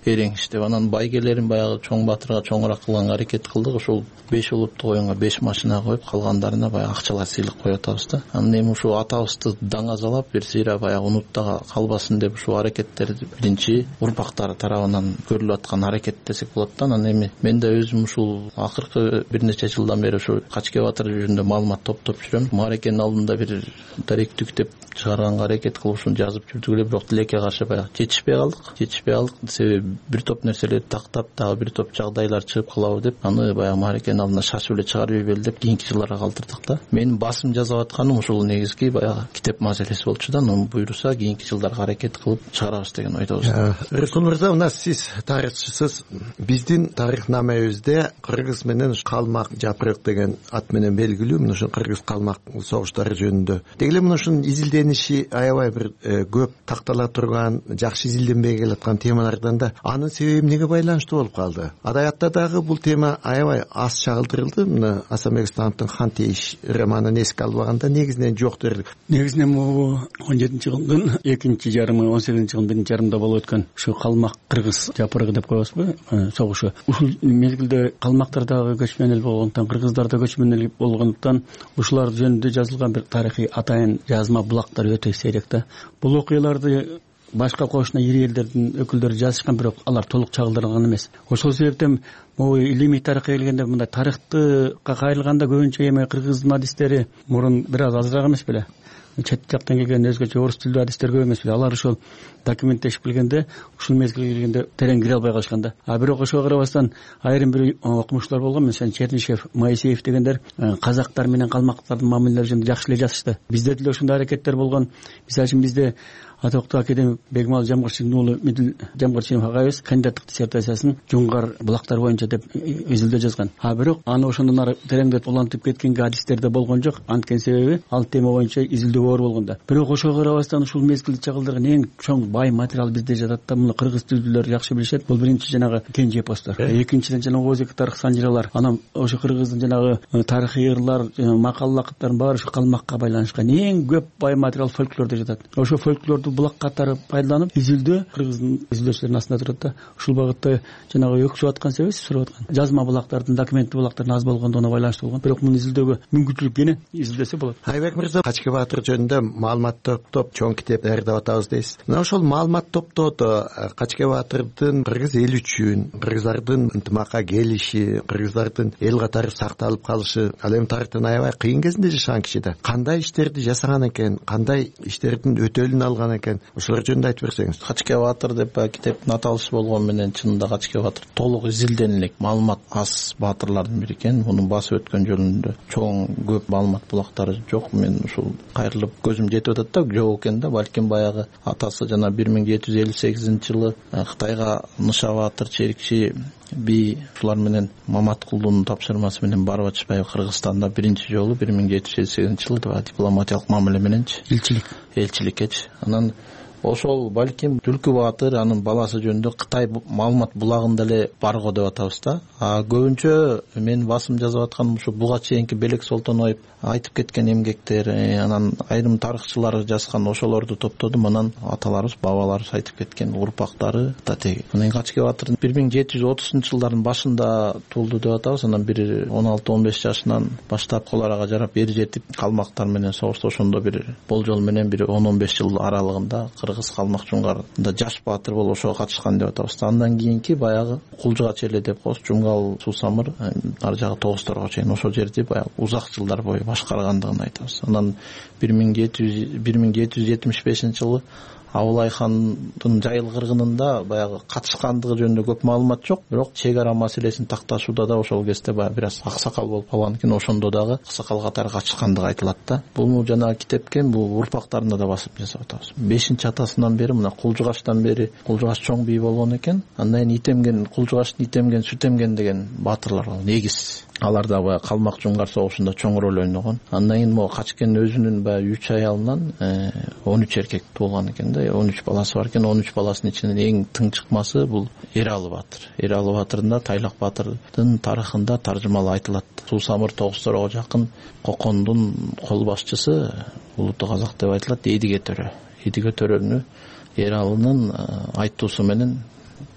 эреңиштеп анан байгелерин баягы чоң батырга чоңураак кылганга аракет кылдык. Ошол беш улуттук оюнга беш машина коюп калгандарына баягы акчалай сыйлык коюп атабыз да. Анан эми ушул атабызды даңазалап бир сыйра баягы унутта калбасын деп ушул аракеттерди биринчи урпактары тарабынан көрүлүп аткан аракет десек болот да. Анан эми мен да өзүм ушул акыркы бир нече жылдан бери ушул Качке Батыр жөнүндө маалымат топтоп жүрөм. Маарекенин алдында бир даректик деп чыгарганга аракет кылып ушуну жазып жүрдүк эле, бирок тилекке каршы баягы жетишпей калдык. Жетишпей калдык себеби бир топ нерселерди тактап, дагы бир топ жагдайлар чыгып калабы деп аны баягы маарекенин алдына шашып эле чыгарып ийбели деп кийинки жылдарга калтырдык да. Мен басым жазып атканым ушул негизги баягы китеп маселеси болчу да. Аны буйруса кийинки жылдарга аракет кылып чыгарабыз деген ойдобуз. Рыскул мырза, у нас сиз тарыхчысыз. Биздин тарыхнамабызда кыргыз менен калмак жапырык деген ат менен белгилүү. Мына ушул кыргыз калмак согуштары жөнүндө деги эле мына ушунун изилдениши аябай бир көп тактала турган, жакшы изилденбей келаткан темалардан да анын себеби эмнеге байланыштуу болуп калды? Адаятта дагы бул тема аябай аз чагылдырылды. Мына Асанбек Исламовдун Хан Тейиш романын эске албаганда негизинен жок дерлик. Негизинен бул он жетинчи жылдын экинчи жарымы, он сегизинчи жылдын биринчи жарымында болуп өткөн ушу калмак кыргыз жапырыгы деп коебузбу согушу. Ушул мезгилде калмактар дагы көчмөн эл болгондуктан, кыргыздар да көчмөн эл болгондуктан ушулар жөнүндө жазылган бир тарыхый атайын жазма булактар өтө сейрек да. Бул окуяларды башка кошуна ири элдердин өкүлдөрү жазышкан, бирок алар толук чагылдырылган эмес. Ошол себептен могу илимий тарыхка келгенде мындай тарыхты кайрылганда көбүнчө эми кыргыздын адистери мурун бир аз азыраак эмес беле? Чет жактан келген өзгөчө орус тилдүү адистер көп эмес беле? Алар ошол документтешип келгенде ушул мезгилге келгенде терең кире албай калышкан да. А бирок ошого карабастан айрым бир окумуштар болгон. Мисалы Чернышев, Моисеев дегендер казактар менен калмактардын мамилелери жөнүндө жакшы эле жазышты. Бизде деле ошондой аракеттер болгон. Мисалы үчүн бизде атоктуу академик Бегмал Жамгырчиновдун уулу Мидил Жамгырчинов агайыбыз кандидаттык диссертациясын Жунгар булактар боюнча деп изилдөө жазган. А бирок аны ошондон ары тереңдетип улантып кеткенге адистерде болгон жок. Анткени себеби ал тема боюнча изилдөө оор болгондо. Бирок ошого карабастан ушул мезгилде чагылдырган эң чоң бай материал бизде жатат да. Муну кыргыз тилдүүлөр жакшы билишет. Бул биринчи жанагы кенже эпостор. Экинчиден жанагы Озек тарых санжыралар. Анан ошо кыргыздын жанагы тарыхый ырлар, макал лакыптардын баары ушу калмакка байланышкан. Эң көп бай материал фольклордо жатат. Ошо фольклорду булак катары пайдаланып изилдөө кыргыздын изилдөөчүлөрүнүн астында турат да. Ушул багытта жанагы өксүп аткан себеби сурап аткан. Жазма булактардын, документтүү булактардын аз болгондугуна байланыштуу болгон. Бирок муну изилдөөгө мүмкүнчүлүк кенен изилдесе болот. Айбек мырза, Качке Батыр жөнүндө маалымат топтоп чоң китеп даярдап атабыз дейсиз. Мына ошол маалымат топтоодо Качке Батырдын кыргыз эл үчүн, кыргыздардын ынтымакка келиши, кыргыздардын эл катары сакталып калышы, ал эми тарыхтын аябай кыйын кезинде жашаган киши да. Кандай иштерди жасаган экен, кандай иштердин өтөлүн алган экен? Ошолор жөнүндө айтып берсеңиз. Качке Батыр деп китептин аталышы болгон менен чынында Качке Батыр толук изилденилек маалымат аз баатырлардын бири экен. Муну басып өткөн жолунда чоң көп маалымат булактары жок. Мен ушул кайрылып көзүм жетип атат да, жок экен да. Балким баягы атасы жана бир миң жети жүз элүү сегизинчи жылы Кытайга Ныша Батыр, Черикчи би ушулар менен Маматкулдун тапшырмасы менен барып атышпайбы Кыргызстанда биринчи жолу бир миң жети жүз элүү сегизинчи жылы дипломатиялык мамиле мененчи элчилик элчиликкечи. Анан ошол балким Түлкү Батыр анын баласы жөнүндө Кытай маалымат булагында эле барго деп атабыз да. А көбүнчө мен басым жазып атканым ушу буга чейинки Белек Солтоноев айтып кеткен эмгектер, анан айрым тарыхчылар жазган ошолорду топтодум. Анан аталарыбыз, бабаларыбыз айтып кеткен урпактары татеги. Анан Качке Батыр бир миң жети жүз отузунчу жылдардын башында туулду деп атабыз. Анан бир он алты он беш жашынан баштап кол арага жарап эр жетип калмактар менен согушту. Ошондо бир болжол менен бир он он беш жыл аралыгында кыргыз калмак жунгарында жаш баатыр болуп ошого катышкан деп атабыз. Андан кийинки баягы Кулжуга челе деп коебуз, Жумгал, Суусамыр, ар жагы Тогусторго чейин ошол жерди баягы узак жылдар бою башкаргандыгын айтабыз. Анан бир миң жети жүз жетимиш бешинчи жылы Абылай хандын Жайыл кыргынында баягы катышкандыгы жөнүндө көп маалымат жок, бирок чек ара маселесин такташууда да ошол кезде баягы бир аз аксакал болуп калган экен. Ошондо дагы аксакал катары катышкандыгы айтылат да. Буну жана китепке бул урпактарында да басып жасап атабыз. бешинчи атасынан бери мына Кулжугаштан бери, Кулжугаш чоң бий болгон экен. Андан кийин Итемген, Кулжугаштын Итемген, Сүтемген деген баатырлар бар. Негиз алар да баягы калмак жунгар согушунда чоң роль ойногон. Андан кийин могу Качкенин өзүнүн баягы үч аялынан он үч эркек туулган экен да. он үч баласы бар экен. он үч баласынын ичинен эң тың чыкмасы бул Эралы Батыр. Эралы Батырдын да Тайлак Батырдын тарыхында таржымалы айтылат. Суусамыр Тогусторго жакын Кокондун кол башчысы улуттуу казак деп айтылат Эдиге төрө. Эдиге төрөнү Эралынын айтуусу менен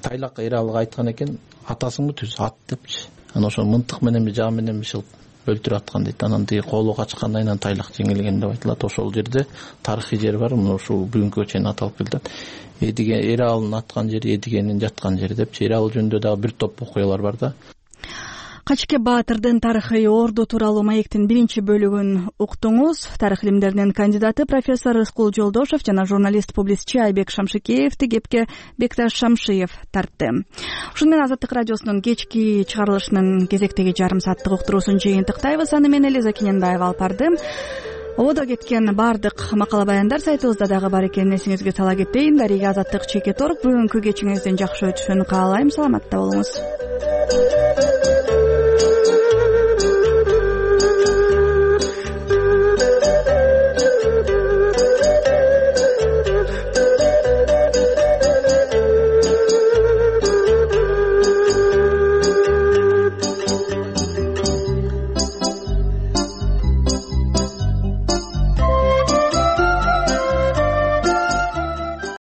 тайлак Эралга айткан экен, атасыңбы түз ат депчи. Анан ошо мынтык менен жаа менен бишилип өлтүрүп аткан дейт. Анан тиги колу качкандан кийин тайлак жеңилген деп айтылат. Ошол жерде тарыхый жер бар, мына ушул бүгүнкүгө чейин аталып келет. Эдиген Эралдын аткан жери, Эдигенин жаткан жери депчи. Эрал жөнүндө дагы бир топ окуялар бар да. Качке Баатырдын тарыхый орду тууралуу маектин биринчи бөлүгүн уктуңуз. Тарых илимдеринин кандидаты профессор Рыскул Жолдошев жана журналист-публицчи Айбек Шамшыкеевди кепке Бекташ Шамшиев тартты. Ушуну менен Азаттык радиосунун кечки чыгарылышынын кезектеги жарым сааттык уктуруусун жыйынтыктайбыз. Аны мен Элиза Кененбаева алып барды. Ободо кеткен бардык макала баяндар сайтыбызда дагы бар экенин эсиңизге сала кетейин. Дарига Азаттык Чекет Орг бүгүнкү кечиңиздин жакшы өтүшүн каалайм. Саламатта болуңуз.